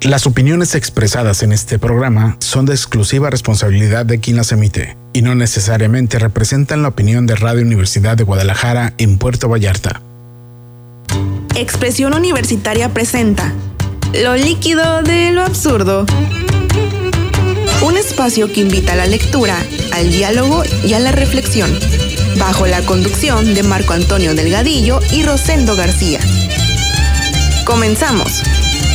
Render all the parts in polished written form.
Las opiniones expresadas en este programa son de exclusiva responsabilidad de quien las emite y no necesariamente representan la opinión de Radio Universidad de Guadalajara en Puerto Vallarta. Expresión Universitaria presenta Lo líquido de lo absurdo. Un espacio que invita a la lectura, al diálogo y a la reflexión, bajo la conducción de Marco Antonio Delgadillo y Rosendo García. Comenzamos.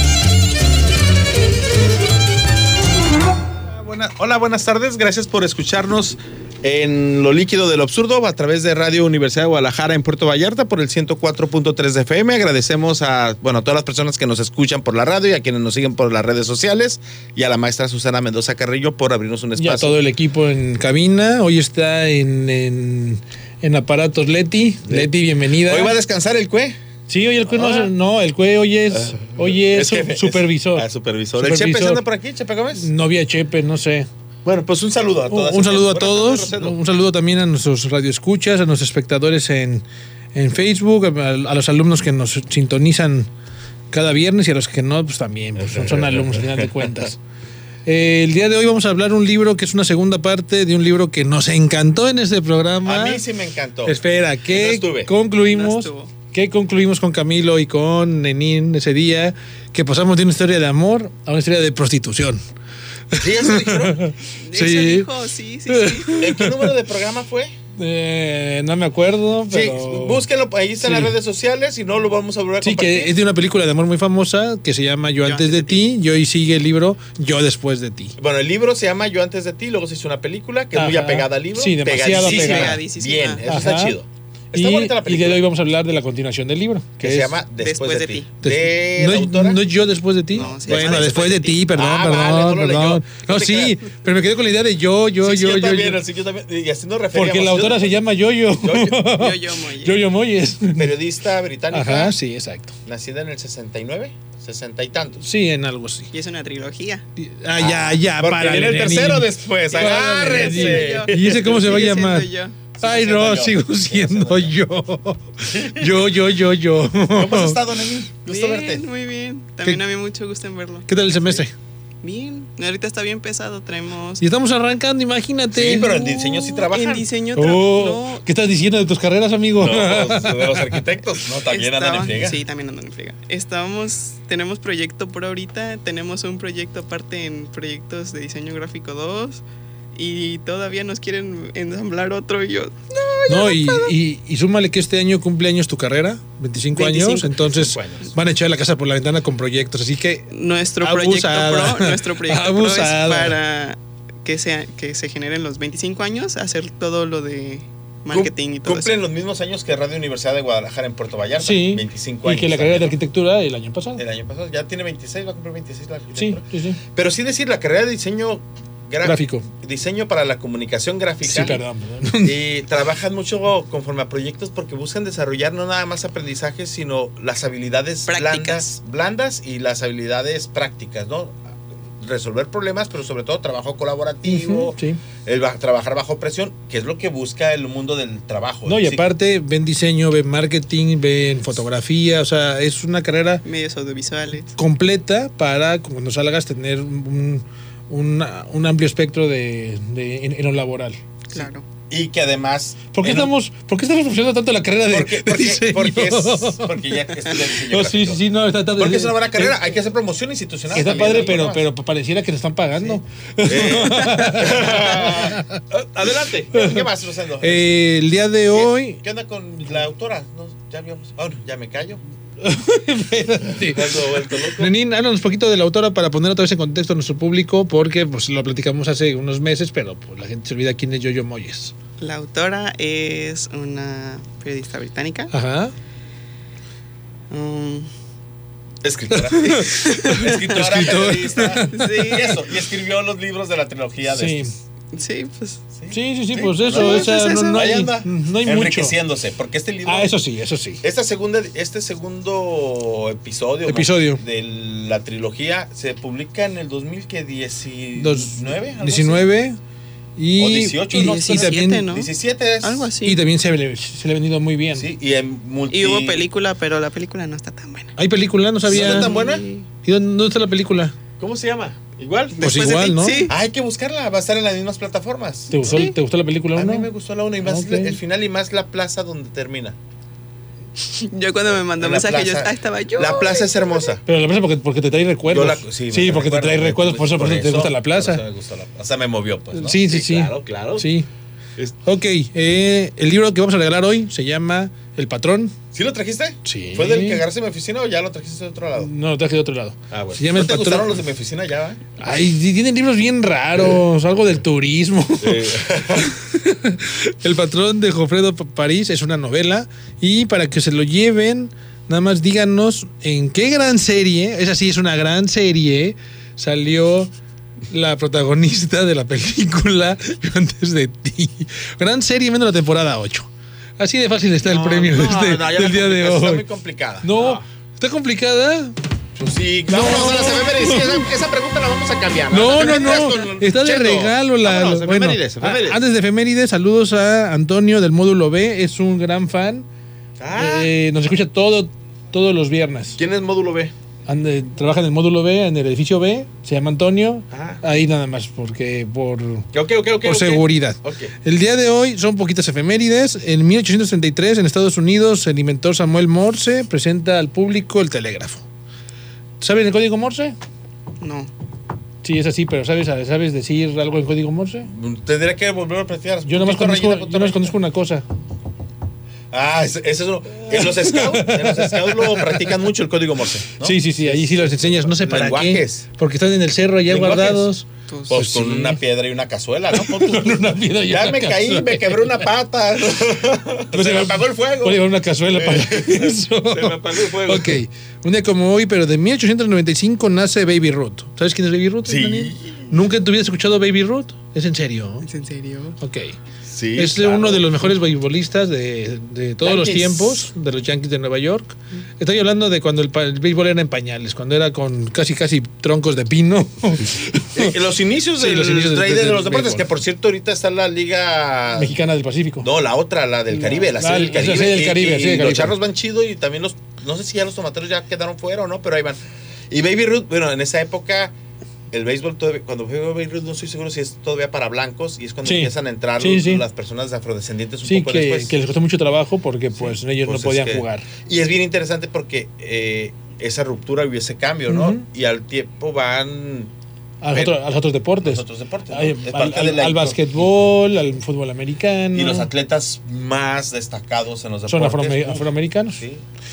Hola, buenas tardes. Gracias por escucharnos en Lo líquido de lo absurdo a través de Radio Universidad de Guadalajara en Puerto Vallarta por el 104.3 de FM. Agradecemos a todas las personas que nos escuchan por la radio y a quienes nos siguen por las redes sociales y a la maestra Susana Mendoza Carrillo por abrirnos un espacio. Y a todo el equipo en cabina. Hoy está en aparatos Leti. Leti, bienvenida. Hoy va a descansar el CUE. Sí, hoy el CUE no, el CUE hoy es supervisor. Supervisor. ¿El Chepe anda por aquí, Chepe Gómez? No había Chepe, no sé. Bueno, pues un saludo a todas. Un saludo a todos. Un saludo también a nuestros radioescuchas, a nuestros espectadores en Facebook, a los alumnos que nos sintonizan cada viernes y a los que no, pues también son alumnos al final de cuentas. El día de hoy vamos a hablar un libro que es una segunda parte de un libro que nos encantó en este programa. A mí sí me encantó. Espera, ¿qué concluimos? ¿Qué concluimos con Camilo y con Nenín ese día? Que pasamos de una historia de amor a una historia de prostitución. ¿Sí, eso dijeron? Sí. Eso dijo, sí. ¿En qué número de programa fue? No me acuerdo, pero... Sí, búsquenlo, ahí está en las redes sociales y no lo vamos a volver a compartir. Sí, que es de una película de amor muy famosa que se llama Yo antes de ti. Yo y sigue el libro Yo después de ti. Bueno, el libro se llama Yo antes de ti, luego se hizo una película que es muy apegada al libro. Sí, demasiado pegada. Bien, eso está chido. Está bonita la película. Y de hoy vamos a hablar de la continuación del libro. Que se llama Después de ti. ¿No es Yo después de ti? No, sí, bueno, después de ti, perdón. No, sí, pero me quedé con la idea de yo. Yo también. Y haciendo referencia. Porque la autora se llama Yoyo. Yoyo Moyes. Periodista británica. Ajá, sí, exacto. Nacida en el 69, 60 y tantos. Sí, en algo así. Y es una trilogía. Ya, porque viene el tercero después. Agárrense. ¿Y ese cómo se va a llamar? Ay, no, sigo siendo yo. Yo. ¿Cómo has estado, Neni? Gusto verte. Muy bien. También a mí mucho gusto en verlo. ¿Qué tal el semestre? Bien. Ahorita está bien pesado, traemos... Y estamos arrancando, imagínate. Sí, pero en diseño sí trabajan. En diseño no. ¿Qué estás diciendo de tus carreras, amigo? No, de los arquitectos. No, también andan en friega. Sí, también andan en friega. Tenemos proyecto por ahorita. Tenemos un proyecto aparte en proyectos de diseño gráfico 2. Y todavía nos quieren ensamblar otro y yo... No, y súmale que este año cumple años tu carrera, 25 años, entonces van a echar la casa por la ventana con proyectos, así que... Nuestro proyecto pro es para que se generen los 25 años, hacer todo lo de marketing y todo Cumplen eso. los mismos años que Radio Universidad de Guadalajara en Puerto Vallarta, sí, 25 años. Y que la carrera de arquitectura el año pasado. Ya tiene 26, va a cumplir 26 la arquitectura. Sí. Pero sí decir, la carrera de diseño... gráfico. Diseño para la comunicación gráfica. Sí, perdón. Y trabajan mucho conforme a proyectos porque buscan desarrollar no nada más aprendizajes, sino las habilidades blandas y las habilidades prácticas, ¿no? Resolver problemas, pero sobre todo trabajo colaborativo, sí. Trabajar bajo presión, que es lo que busca el mundo del trabajo. No, y aparte ven diseño, ven marketing, ven fotografía, o sea, es una carrera... medios audiovisuales. Completa para cuando salgas tener un amplio espectro en lo laboral. Claro. Y que además... ¿Por qué estamos promocionando tanto la carrera de diseño? Porque ya estudia diseño gráfico. Sí, no, está porque es una buena carrera, hay que hacer promoción institucional. Está padre, pero pareciera que nos están pagando. Sí. Adelante, ¿qué más, Rosendo? El día de hoy... ¿Qué onda con la autora? No, ya vimos. Ya me callo. Espérate. Nenín, háblanos un poquito de la autora para poner otra vez en contexto a nuestro público, porque pues lo platicamos hace unos meses, pero pues, la gente se olvida quién es Yoyo Moyes. La autora es una periodista británica. Ajá. Escritora. Periodista. Sí. Y eso, y escribió los libros de la trilogía de estos. Sí, pues. Sí, pues eso. No hay mucho. Enriqueciéndose, porque este libro. Eso sí. Este segundo episodio de la trilogía se publica en el 2019. 19. Y, o 18, y, no, y 17, también, ¿no? 17 es. Algo así. Y también se le ha vendido muy bien. Sí, y hubo película, pero la película no está tan buena. ¿Hay película? No sabía. ¿No está tan buena? ¿Y dónde está la película? ¿Cómo se llama? ¿Igual? Pues Después de igual, ti, ¿no? Sí. Hay que buscarla, va a estar en las mismas plataformas. ¿Te gustó la película A 1? mí me gustó la 1 y más Ok. el final y más la plaza donde termina. Yo cuando me mandó En la mensaje, plaza. estaba yo. La plaza es hermosa. Pero la plaza porque te trae recuerdos. Sí, porque te trae recuerdos, por eso te gusta la plaza. Por eso me gustó o sea, me movió, pues, ¿no? Sí. Claro. Sí. Es- Ok, el libro que vamos a regalar hoy se llama El Patrón. ¿Sí lo trajiste? Sí. ¿Fue del que agarraste en mi oficina o ya lo trajiste de otro lado? No, lo traje de otro lado. Ah, bueno. Se llama ¿No El te Patrón. gustaron los de mi oficina ya, va? Ay, tienen libros bien raros, algo del turismo. El Patrón de Jofredo París es una novela y para que se lo lleven, nada más díganos en qué gran serie, esa sí es una gran serie, salió la protagonista de la película Yo antes de ti. Gran serie menos la temporada 8. Así de fácil está el premio del día de hoy. Está muy complicada. No, está complicada. Pues sí, vámonos a las efemérides. Esa pregunta la vamos a cambiar. No. Las efemérides con Está de Cheto. regalo. Vámonos, Bueno, efemérides. antes de efemérides, saludos a Antonio del módulo B. Es un gran fan. Ah, Nos escucha todos los viernes. ¿quién es módulo B? Trabaja en el módulo B, en el edificio B. Se llama Antonio. Ah. Ahí nada más, porque por Ok. seguridad. Ok. El día de hoy son poquitas efemérides. En 1833, en Estados Unidos, el inventor Samuel Morse presenta al público el telégrafo. ¿Saben el código Morse? No. Sí, es así, pero ¿sabes decir algo en código Morse? Tendría que volver a practicar. Yo nomás conozco una cosa. Ah, eso es uno. En los scouts lo practican mucho el código Morse, ¿no? Sí, ahí sí los enseñas, no sé para Lenguajes. qué. Porque están en el cerro allá Lenguajes. guardados. Pues con sí. una piedra y una cazuela, ¿no? Con una piedra y Ya una me caí, cazuela. me quebré una pata. Se me apagó el fuego. Voy a llevar una cazuela para eso. Se me apagó el fuego. Ok, un día como hoy, pero de 1895 nace Baby Ruth. ¿Sabes quién es Baby Ruth? Sí. Daniel? ¿Nunca en tu vida has escuchado Baby Ruth? ¿Es en serio? ¿Es en serio? Ok. Sí, Es claro. uno de los mejores beisbolistas de todos los Yankees. tiempos, de los Yankees de Nueva York. Estoy hablando de cuando el béisbol era en pañales, cuando era con casi troncos de pino. Los inicios Sí, del los inicios trade de del los deportes, béisbol. que por cierto ahorita está la liga Mexicana del Pacífico. No, la otra, la del Caribe, la serie del Caribe. la serie del Caribe, y sí, del los Caribe. charros van chido y también no sé si ya los tomateros ya quedaron fuera o no, pero ahí van. Y Baby Ruth, bueno, en esa época el béisbol todavía, cuando fue Baby Ruth no estoy seguro si es todavía para blancos y es cuando Sí. empiezan a entrar Sí. las personas afrodescendientes un Sí, poco que después. les costó mucho trabajo porque pues ellos Pues no podían es que- jugar. Y es bien interesante porque esa ruptura y ese cambio, ¿no? Ujú. Y al tiempo van A los otros deportes. los otros deportes, ¿no? Ay, Es parte de la al básquetbol, al fútbol americano. Y los atletas más destacados en los son deportes. afroamericanos. Sí.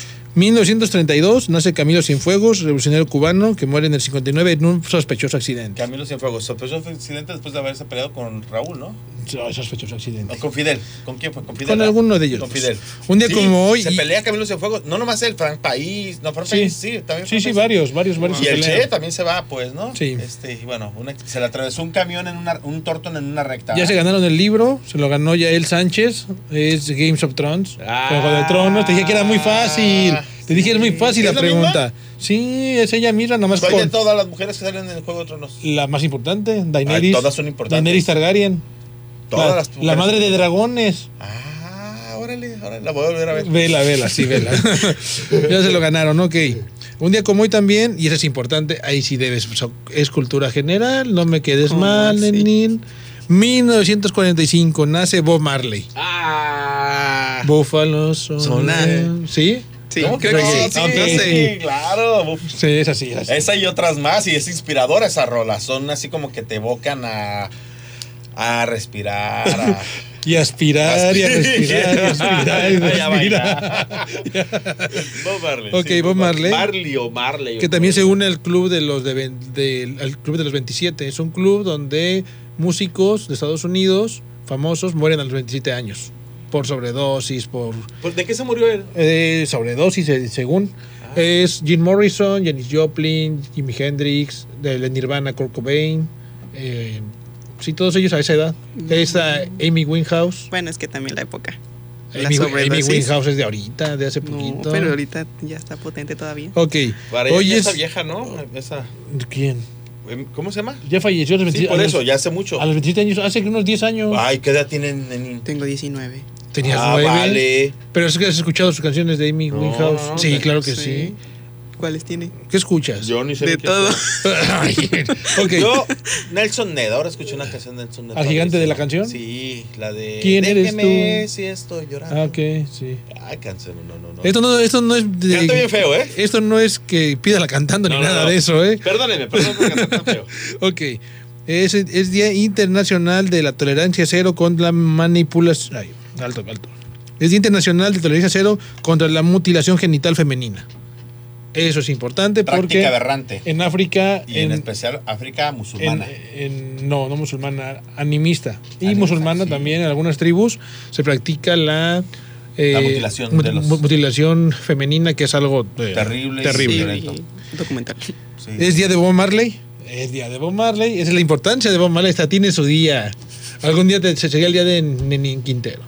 1932 nace Camilo Cienfuegos, revolucionario cubano, que muere en el 59 en un sospechoso accidente. Camilo Cienfuegos, sospechoso accidente después de haberse peleado con Raúl, ¿no? Sospechoso accidente. O con Fidel. ¿Con quién fue? Con Fidel. Con ¿ah? alguno de ellos. Con pues. Fidel. Un día Sí, como hoy. Se pelea Camilo Cienfuegos. No nomás el Frank País. No, Frank Sí. País, sí, también. Sí, Frank País. varios. Y se el pelean. Che también se va, pues, ¿no? Sí. Y bueno, se le atravesó un camión un Torton en una recta. Ya se ganaron el libro, se lo ganó Yael Sánchez, es Games of Thrones. Juego de Tronos, te dije que era muy fácil. Te dije que era muy fácil la ¿Es la pregunta. Sí, es ella misma, nomás ¿Cuál de con todas las mujeres que salen en el Juego de Tronos? la más importante, Daenerys. Ay, todas son importantes. Daenerys Targaryen. Todas las la mujeres. madre de dragones. Órale, la voy a volver a ver. Vela, sí, vela. Ya se lo ganaron, ok. Un día como hoy también, y eso es importante, ahí sí debes, es cultura general, no me quedes mal, sí. Nenín. 1945 nace Bob Marley. Búfalos Sonar. ¿Sí? Sí, ¿Cómo creo que sí. Sí, Ok, no sé. sí, claro. Uf. Sí, es así. Esa y otras más, y es inspiradora esa rola. Son así como que te evocan a respirar, Y aspirar, y a respirar, y a aspirar, y a Ay, a respirar. Bob Marley. Ok, sí, Bob Marley. Marley o Marley. Que también se une al club de los al club de los 27. Es un club donde músicos de Estados Unidos famosos mueren a los 27 años por sobredosis, ¿De qué se murió él? sobredosis según. Es Jim Morrison, Janis Joplin, Jimi Hendrix, de Nirvana, Kurt Cobain. Sí, todos ellos a esa edad. Esta Amy Winehouse. Bueno, es que también la época. La Amy sobredosis. Winehouse es de ahorita, de hace No, poquito. pero ahorita ya está potente todavía. Ok. Para ella Hoy ya es. está vieja, ¿no? Esa, ¿Quién? ¿cómo se llama? Ya falleció a los Sí, 27 por a eso, los- ya hace mucho. A los 27 años, hace unos 10 años. Ay, ¿qué edad tienen, Nenín? Tengo 19. Tenías 9. Vale. Pero es que has escuchado sus canciones de Amy No, Winehouse. no, Sí, no, claro que sí. sí. ¿Cuáles tiene? ¿Qué escuchas? Yo ni sé De qué todo. Ay, ok. Yo, Nelson Ned, ahora escuché una canción de Nelson Ned. ¿Al gigante de la canción? Sí, la de... ¿Quién eres Déjeme tú? si estoy llorando. Ah, ok, sí. Ay, canción, no. Esto no es de... Canta bien feo, ¿eh? Esto no es que pídala cantando ni nada de eso, ¿eh? Perdón por cantar tan feo. Ok. Es Día Internacional de la Tolerancia Cero contra la manipulación... Ay, alto. Es Día Internacional de Tolerancia Cero contra la mutilación genital femenina. Eso es importante porque... Práctica aberrante. En África... Y en especial África musulmana. No musulmana, animista. Y musulmana sí. También en algunas tribus se practica la mutilación de los... mutilación femenina, que es algo terrible. Sí, documental. Sí. Es Día de Bob Marley. Es Día de Bob Marley. Esa es la importancia de Bob Marley. Esta tiene su día. Algún día se sería el día de Nenín Quintero.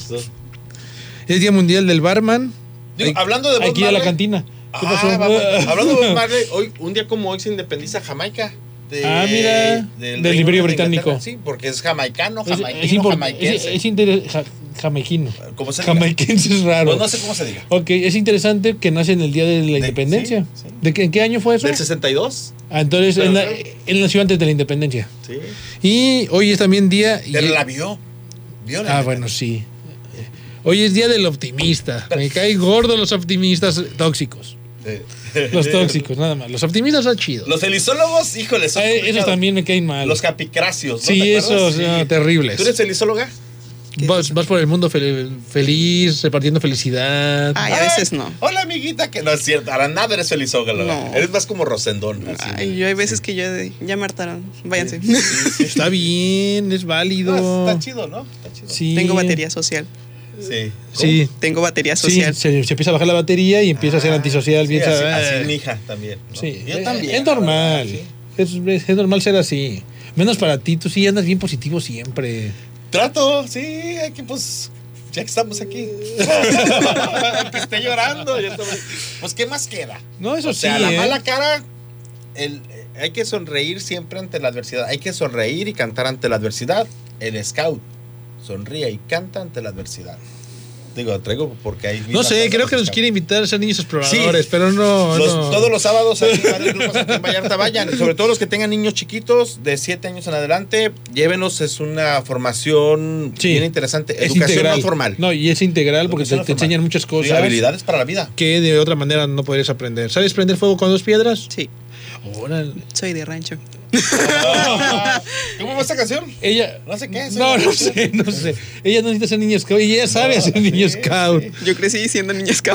Es Día Mundial del Barman. Digo, hablando de Bob Hay que ir a la cantina. ¿Qué pasó? Hablando de Bob Marley, un día como hoy se independiza Jamaica. Mira, del Imperio Británico. Sí, porque es jamaicano, jamaiquense. Jamaiquino. ¿Cómo se Jamaiquense es raro. Pues no sé cómo se diga. Ok, es interesante que nace en el día de la independencia. Sí. ¿En qué año fue eso? ¿Del 62? Entonces, él nació antes de la independencia. Sí. Y hoy es también día... Pero la vio. Bueno, sí. Hoy es día del optimista. Me caen gordos los optimistas tóxicos. Los tóxicos, nada más. Los optimistas son chidos. Los felizólogos, híjole, son esos también me caen mal. Los capicracios. ¿No sí, esos terribles. ¿Tú eres felizóloga? Vas por el mundo feliz, repartiendo felicidad. Ay, a veces no. Hola, amiguita, que no es cierto. Para nada eres felizóloga. No. Eres más como Rosendón. Ay, yo hay veces que ya me hartaron. Váyanse. Sí. Está bien, es válido. Está chido, ¿no? Está chido. Sí. Tengo batería social. Sí. Sí. Tengo batería social. Sí, se empieza a bajar la batería y empieza a ser antisocial. Sí, así mi hija también. ¿no? Sí. Yo también. Es normal. Sí. Es normal ser así. Menos para ti, tú sí andas bien positivo siempre. Trato, sí, hay que pues, ya que estamos aquí. Que esté llorando. Pues, ¿qué más queda? No, eso o sea, sí. la mala cara, hay que sonreír siempre ante la adversidad. Hay que sonreír y cantar ante la adversidad. El scout sonríe y canta ante la adversidad. Digo, traigo porque hay... No sé, creo que nos quiere invitar a ser niños exploradores, sí, pero no. Todos los sábados hay varios grupos aquí en Vallarta, vayan. Sobre todo los que tengan niños chiquitos de 7 años en adelante, llévenlos, es una formación bien interesante. Es educación integral. no formal. No, y es integral porque te enseñan muchas cosas. Y habilidades para la vida. Que de otra manera no podrías aprender. ¿Sabes prender fuego con 2 piedras? Sí. Órale. Soy de rancho. ¿Cómo va esta canción? Ella... No sé qué. No sé. Ella no necesita ser niño scout y ella sabe hacer niño scout. Yo crecí siendo niño scout.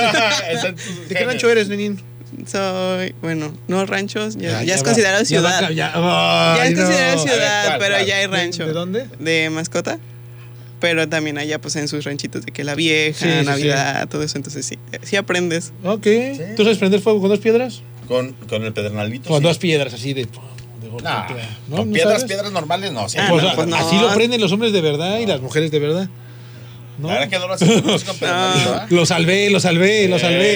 ¿De qué rancho eres, Nenín? Soy, no ranchos, ya es considerado ciudad. Ya es considerado ciudad, pero ya hay rancho. ¿De dónde? De Mascota. Pero también allá pues en sus ranchitos de que la vieja, Navidad, todo eso, entonces sí aprendes. Ok. ¿Tú sabes prender fuego con 2 piedras? Con el pedernalito. Con 2 piedras así de ¿no? Con piedras normales no. Sí, no. Así lo prenden los hombres de verdad y las mujeres de verdad. ¿No? Ahora que no lo hacemos con pedernalito, ¿eh? Lo salvé. Lo sabía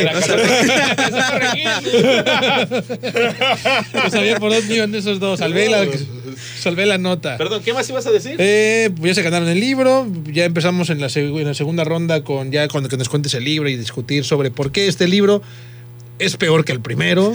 por dónde iban esos dos. Salvé la nota. Perdón, ¿qué más ibas a decir? Ya se ganaron el libro. Ya empezamos en la segunda ronda cuando que nos cuentes el libro y discutir sobre por qué este libro es peor que el primero.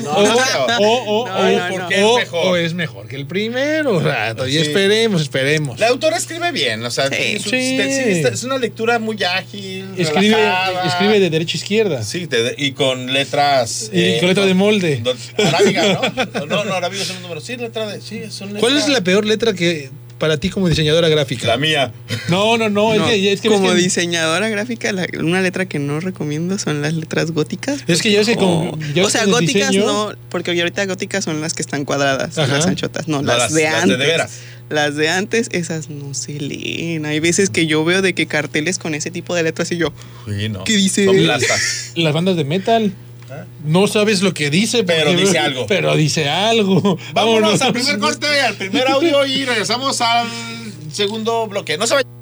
O es mejor que el primero. O sea, y esperemos. La autora escribe bien, o sea, es una lectura muy ágil, escribe de derecha a izquierda. Sí, y con letras. Y con letra de molde. Arábiga, ¿no? No, arábiga son los números. Sí, son letras. ¿Cuál es la peor letra que para ti como diseñadora gráfica? La mía. No. Es que como diseñadora gráfica, una letra que no recomiendo son las letras góticas. Es que ya sé como... O sea, góticas no, porque ahorita góticas son las que están cuadradas, las anchotas. No, las de antes. Las de veras. Las de antes, esas no se leen. Hay veces que yo veo de que carteles con ese tipo de letras y yo... Sí, no. ¿Qué dice? Son plastas. Las bandas de metal... No sabes lo que dice, pero dice algo. Pero dice algo. Vámonos al primer corte, al primer audio y regresamos al segundo bloque. No se vayan.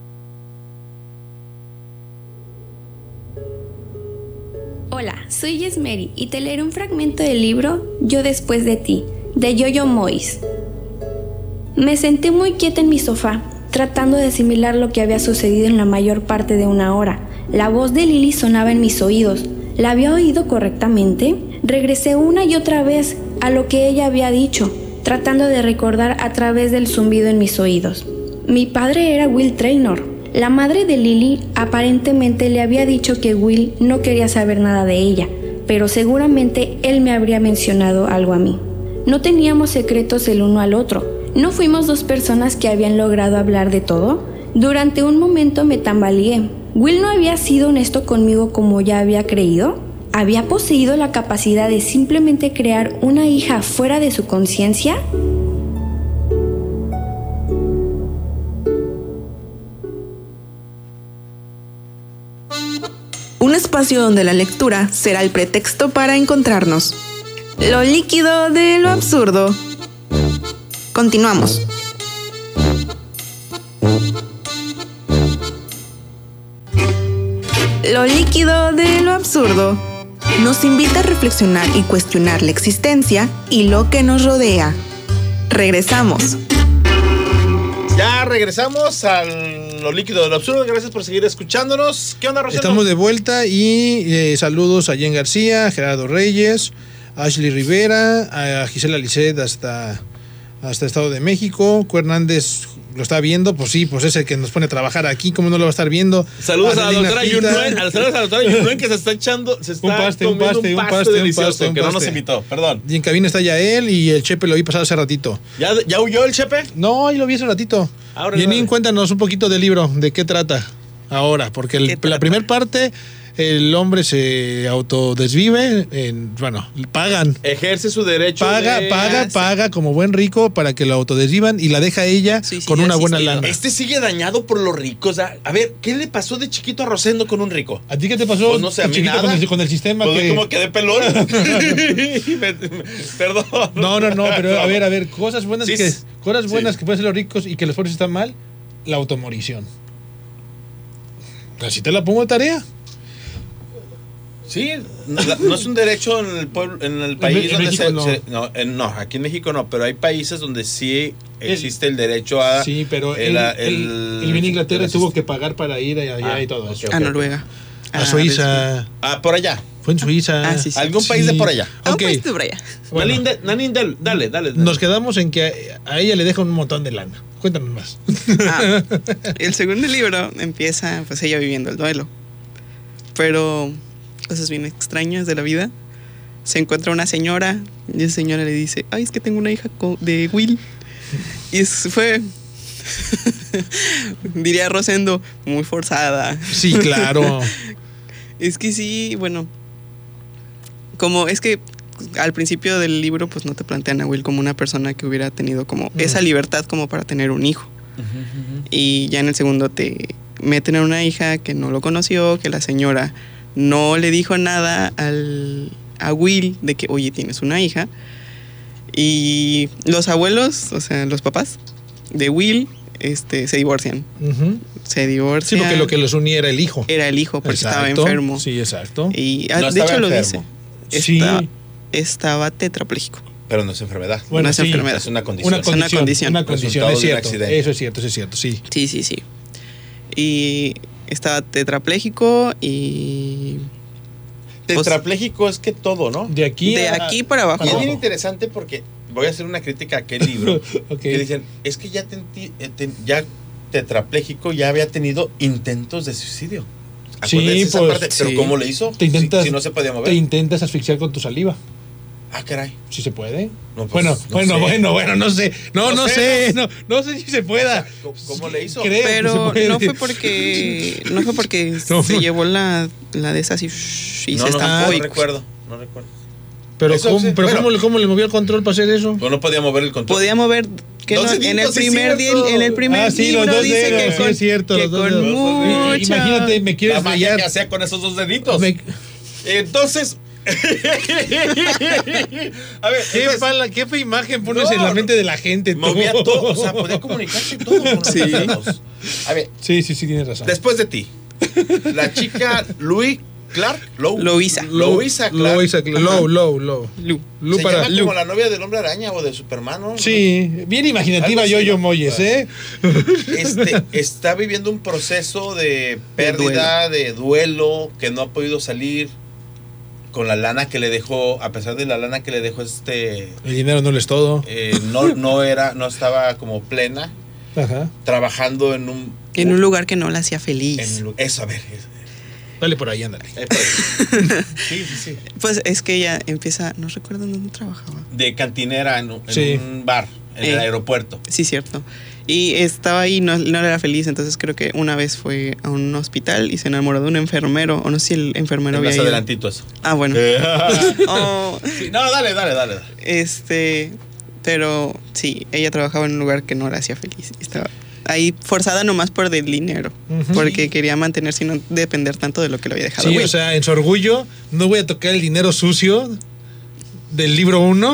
Hola, soy Yesmeri y te leeré un fragmento del libro Yo después de ti, de Yo-Yo Moyes. Me senté muy quieta en mi sofá, tratando de asimilar lo que había sucedido en la mayor parte de una hora. La voz de Lily sonaba en mis oídos. ¿La había oído correctamente? Regresé una y otra vez a lo que ella había dicho, tratando de recordar a través del zumbido en mis oídos. Mi padre era Will Traynor. La madre de Lily aparentemente le había dicho que Will no quería saber nada de ella, pero seguramente él me habría mencionado algo a mí. No teníamos secretos el uno al otro. ¿No fuimos dos personas que habían logrado hablar de todo? Durante un momento me tambaleé. ¿Will no había sido honesto conmigo como ya había creído? ¿Había poseído la capacidad de simplemente crear una hija fuera de su conciencia? Un espacio donde la lectura será el pretexto para encontrarnos. Lo líquido de lo absurdo. Continuamos. Lo líquido de lo absurdo nos invita a reflexionar y cuestionar la existencia y lo que nos rodea. Regresamos. Ya regresamos a lo líquido de lo absurdo. Gracias por seguir escuchándonos. ¿Qué onda, Rosendo? Estamos de vuelta y saludos a Jen García, a Gerardo Reyes, a Ashley Rivera, a Gisela Lisset hasta Estado de México. Cu Hernández lo está viendo, pues sí, pues es el que nos pone a trabajar aquí, ¿cómo no lo va a estar viendo? Saludos a la doctora Yunuen, que se está echando, un paste delicioso, que no nos invitó, perdón. Y en cabina está Yael y el Chepe lo vi pasar hace ratito. ¿Ya huyó el Chepe? No, ahí lo vi hace ratito. Yenin, cuéntanos un poquito del libro, ¿de qué trata ahora? Porque la primera parte, el hombre se autodesvive, pagan. Ejerce su derecho. Paga como buen rico para que lo autodesvivan y la deja ella con una buena lana. Sigue dañado por los ricos. A ver, ¿qué le pasó de chiquito a Rosendo con un rico? ¿A ti qué te pasó? Pues no sé, a mí nada. Con el sistema pues como quedé pelón. Perdón. No, pero a ver, cosas buenas que pueden hacer los ricos y que los pobres están mal, la automorición. Así te la pongo de tarea. Sí, no es un derecho en el pueblo, en el país donde México no, aquí en México no, pero hay países donde sí existe el derecho a. Sí, pero él vino a Inglaterra y tuvo que pagar para ir allá y todo eso. A Noruega. A Suiza. Por allá. Fue en Suiza. Sí. Algún país de por allá. Un país de por allá. Bueno, Nanin, dale. Nos quedamos en que a ella le deja un montón de lana. Cuéntanos más. El segundo libro empieza pues ella viviendo el duelo. Pero cosas bien extrañas de la vida. Se encuentra una señora y esa señora le dice, ay, es que tengo una hija de Will. Y fue, diría Rosendo, muy forzada. Sí, claro. Es que sí, bueno, como es que al principio del libro pues no te plantean a Will como una persona que hubiera tenido como esa libertad como para tener un hijo. Y ya en el segundo te meten a una hija que no lo conoció, que la señora no le dijo nada a Will de que, oye, tienes una hija. Y los abuelos, o sea, los papás de Will, se divorcian. Se divorcian. Sí, porque lo que los unía era el hijo. Era el hijo, porque estaba enfermo. Sí, exacto. Y no de hecho enfermo. lo dice. Sí. Estaba tetrapléjico. Pero no es enfermedad. Bueno, no es enfermedad. Es una condición. Una condición. Es cierto. Eso es cierto, sí. Sí. Y estaba tetrapléjico y... Tetrapléjico es que todo, ¿no? De aquí para abajo. Y es bien interesante porque voy a hacer una crítica a aquel libro. Que dicen, es que ya tetrapléjico ya había tenido intentos de suicidio. Sí, esa parte? Pero ¿cómo le hizo? Si no se podía mover. Te intentas asfixiar con tu saliva. Ah, caray. ¿Sí se puede? No, pues, bueno, no sé. No sé si se pueda. O sea, ¿cómo le hizo? Pero no fue porque se llevó la de esas y se estampó. No recuerdo. Pero ¿cómo le movió el control para hacer eso? Pues no podía mover el control. Podía mover en el primer libro dice que con mucha... Imagínate, me quieres la magia fallar. que hacía con esos dos deditos. Entonces... A ver, ¿Qué fue imagen pones en la mente de la gente? Movía todo, o sea, podía comunicarse todo con los dedos. A ver. Sí, tienes razón. Después de ti, la chica Loisa Clark. Se llama como la novia del Hombre Araña o de Superman, ¿no? Sí, bien imaginativa Yo-Yo Moyes, ¿eh? Está viviendo un proceso de pérdida, de duelo, que no ha podido salir. con la lana que le dejó, a pesar de la lana que le dejó el dinero no lo es todo. No estaba como plena. Ajá. Trabajando en un lugar que no la hacía feliz. Eso, a ver. Dale por ahí, ándale. Sí. Pues es que ella empieza, no recuerdo dónde trabajaba. De cantinera en un bar, en el aeropuerto. Sí, cierto. Y estaba ahí, no era feliz, entonces creo que una vez fue a un hospital y se enamoró de un enfermero, o no sé si el enfermero había ido. Más adelantito eso. Ah, bueno. Sí, no, dale. Pero sí, ella trabajaba en un lugar que no la hacía feliz. Estaba ahí forzada nomás por el dinero, porque quería mantenerse y no depender tanto de lo que le había dejado. Sí, o sea, en su orgullo, no voy a tocar el dinero sucio del libro 1.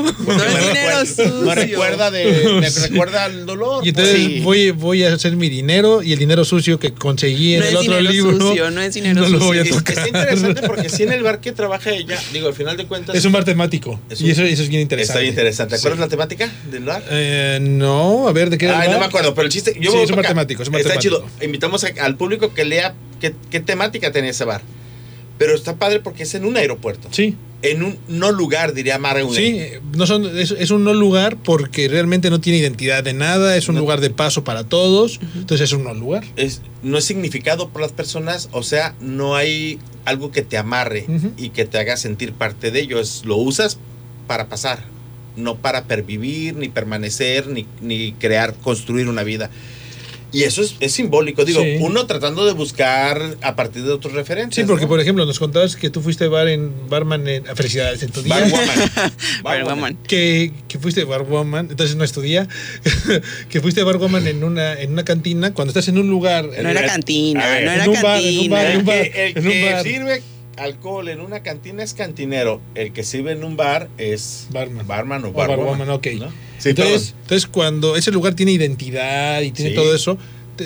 Me recuerda el dolor. Y entonces voy a hacer mi dinero y el dinero sucio que conseguí en el otro libro. No es dinero sucio. Lo voy a tocar. Está interesante porque si en el bar que trabaja ella, digo, al final de cuentas. Es un bar temático. Y eso es bien interesante. Está bien interesante. ¿Te acuerdas la temática del bar? No, a ver, ¿de qué era el bar? No me acuerdo, pero el chiste. Es un bar temático. Está chido. Invitamos al público que lea qué temática tenía ese bar. Pero está padre porque es en un aeropuerto. Sí. En un no lugar, diría Margaret. Sí, es un no lugar porque realmente no tiene identidad de nada, es un lugar de paso para todos, entonces es un no lugar. No es significado por las personas, o sea, no hay algo que te amarre y que te haga sentir parte de ello. Lo usas para pasar, no para pervivir, ni permanecer, ni construir una vida. Y eso es simbólico, digo, uno tratando de buscar a partir de otros referentes. Sí, porque por ejemplo nos contabas que tú fuiste barman en felicidades en tu día. Barwoman. Que fuiste barwoman, entonces no estudia. Que fuiste barwoman en una cantina, cuando estás en un lugar. No era cantina, no era cantina. El que sirve alcohol en una cantina es cantinero. El que sirve en un bar es barman o barwoman. Ok. ¿No? Sí, entonces, cuando ese lugar tiene identidad y tiene todo eso,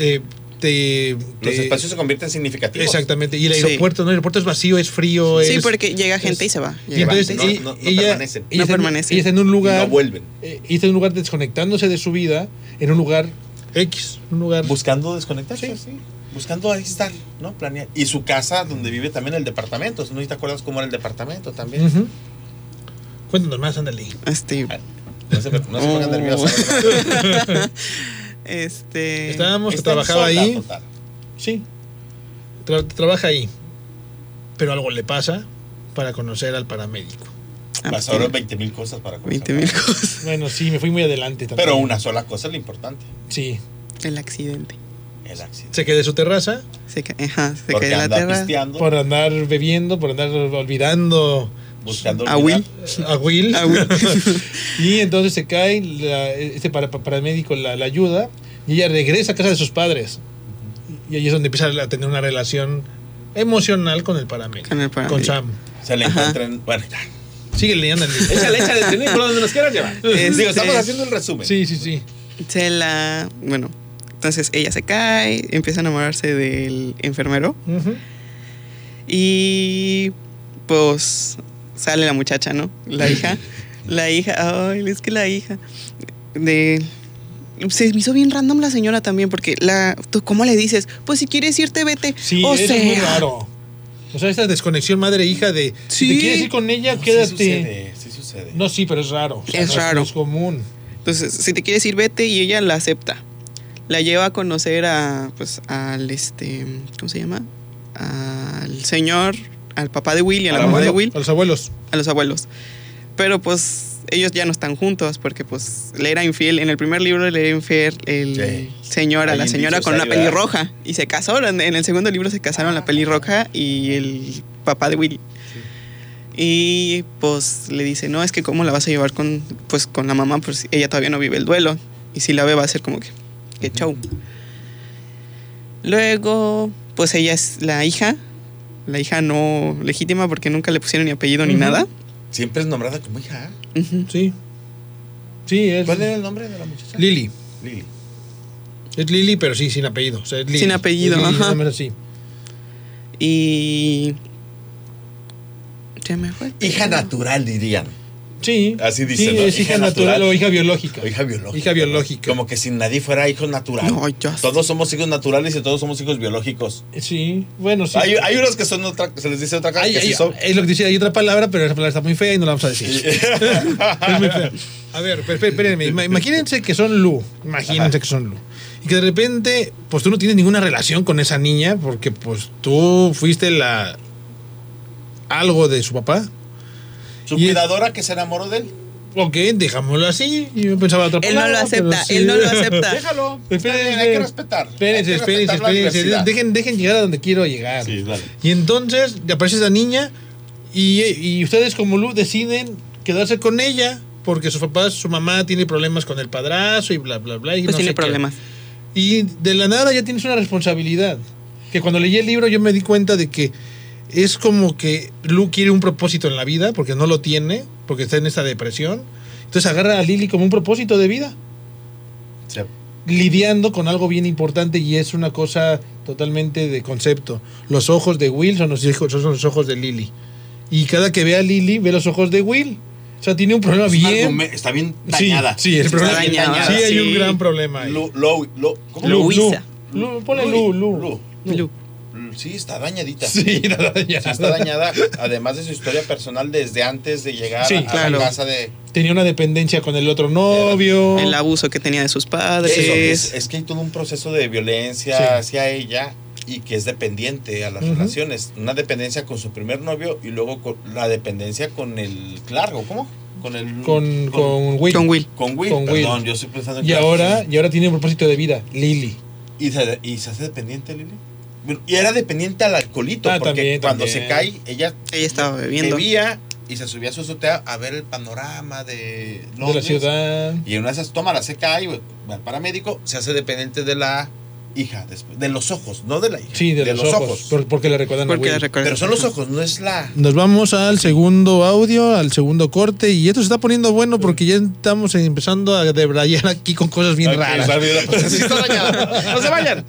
los espacios se convierten significativos. Exactamente. Y el aeropuerto, ¿no? El aeropuerto es vacío, es frío. Sí, porque llega gente y se va. Y entonces no permanecen. No permanecen. Ella está en un lugar. No vuelven. Y está en un lugar desconectándose de su vida, en un lugar X. Un lugar. Buscando desconectarse, sí. Buscando ahí estar, ¿no? Planear. Y su casa, donde vive también el departamento. ¿No te acuerdas cómo era el departamento también? Cuéntanos más, ándale. No se pongan nerviosos. Estábamos que trabajaba ahí. Total. Sí. Trabaja ahí. Pero algo le pasa para conocer al paramédico. Pasaron 20,000 cosas para conocer. 20,000 cosas. Bueno, sí, me fui muy adelante también. Pero una sola cosa es lo importante. Sí. El accidente. Se quedó de su terraza. Se cae de la terraza. Pisteando. Por andar bebiendo, por andar olvidando. Buscando a Will. Y entonces se cae, paramédico la ayuda y ella regresa a casa de sus padres. Y ahí es donde empieza a tener una relación emocional con el paramédico. Con Sam. Se le encuentran. Bueno, ya. Sigue leyendo el libro. Échale, por donde nos quieras llevar. Digo, estamos haciendo el resumen. Sí. Bueno, entonces ella se cae, empieza a enamorarse del enfermero. Y pues sale la muchacha, ¿no? La hija. Ay, es que la hija. Se me hizo bien random la señora también, porque ¿tú cómo le dices? Pues si quieres irte, vete. Sí, eso es muy raro. O sea, esta desconexión madre-hija de si te quieres ir con ella, no, quédate. Sí sucede. No, sí, pero es raro. Es raro. No es común. Entonces, si te quieres ir, vete, y ella la acepta. La lleva a conocer al ¿cómo se llama? Al señor, al papá de Will y a la mamá de Will. A los abuelos. A los abuelos. Pero pues ellos ya no están juntos porque pues le era infiel. En el primer libro le era infiel el señor a la señora con una pelirroja. Y se casaron. En el segundo libro se casaron la pelirroja y el papá de Will. Y pues le dice, no, es que cómo la vas a llevar con la mamá, pues ella todavía no vive el duelo. Y si la ve va a ser como que show. Luego, pues ella es la hija no legítima porque nunca le pusieron ni apellido ni nada. Siempre es nombrada como hija. Sí. ¿Cuál era el nombre de la muchacha? Lily. Es Lily, pero sí, sin apellido. O sea, es Lily. Sin apellido, es Lily, ajá. No, así. Y... ¿Ya me fue? Hija natural, dirían. Sí. Así dice, sí, ¿no? es hija natural o hija biológica. O hija biológica. Hija biológica. Como que si nadie fuera hijo natural. No, ya sé. Todos somos hijos naturales y todos somos hijos biológicos. Sí, bueno, sí. Hay unos que son otra, se les dice otra cosa. Que sí son. Es lo que dice, hay otra palabra, pero esa palabra está muy fea y no la vamos a decir. Es muy fea. A ver, espérenme. Imagínense que son Lu. Imagínense que son Lu. Y que de repente, pues tú no tienes ninguna relación con esa niña porque pues tú fuiste algo de su papá. Su cuidadora que se enamoró de él. Ok, dejámoslo así. Yo pensaba otra Él no palabra. lo acepta, Sí. él no lo acepta. Déjalo. Espérense. Hay que respetar. Espérense. Hay que respetar la diversidad. Dejen llegar a donde quiero llegar. Sí, dale. Y entonces aparece esa niña y ustedes como Lu deciden quedarse con ella porque sus papás, su mamá tiene problemas con el padrastro y bla, bla, bla. Y Pues no tiene sé qué. problemas. Y de la nada ya tienes una responsabilidad. Que cuando leí el libro yo me di cuenta de que es como que Lu quiere un propósito en la vida porque no lo tiene, porque está en esta depresión. Entonces agarra a Lily como un propósito de vida. Sí. Lidiando con algo bien importante y es una cosa totalmente de concepto. Los ojos de Will son los ojos de Lily. Y cada que ve a Lily ve los ojos de Will. O sea, tiene un problema bien... Está bien dañada. Sí, el problema Está dañada, sí, hay sí. un gran problema ahí. ¿Cómo? Luisa. Ponle Lu. Sí, está dañadita. Sí, nada, ya. Sí, está dañada, además de su historia personal desde antes de llegar Sí, a claro. la casa de... Tenía una dependencia con el otro novio. El abuso que tenía de sus padres. Eso, es que hay todo un proceso de violencia Sí. hacia ella y que es dependiente a las relaciones. Una dependencia con su primer novio y luego con la dependencia con el Clargo. ¿Cómo? Con Will. Con Will. Con Will. Con Perdón, Will. yo estoy pensando en Y Clargo. ahora tiene un propósito de vida, Lily. ¿Y se hace dependiente, Lili? Bueno, y era dependiente al alcoholito, porque también, cuando también. se cae, ella estaba bebiendo. bebía y se subía a su azotea a ver el panorama de De la Londres. ciudad. Y en una de esas tomas se cae, va al paramédico, se hace dependiente de la hija, después, de los ojos, no de la hija. Sí, de los ojos. Porque le recuerdan a Porque Will. recuerda. Pero son los ojos, no es la... Nos vamos al segundo audio, al segundo corte. Y esto se está poniendo bueno porque ya estamos empezando a debrayar aquí con cosas bien raras. Sí, está dañada. No se vayan.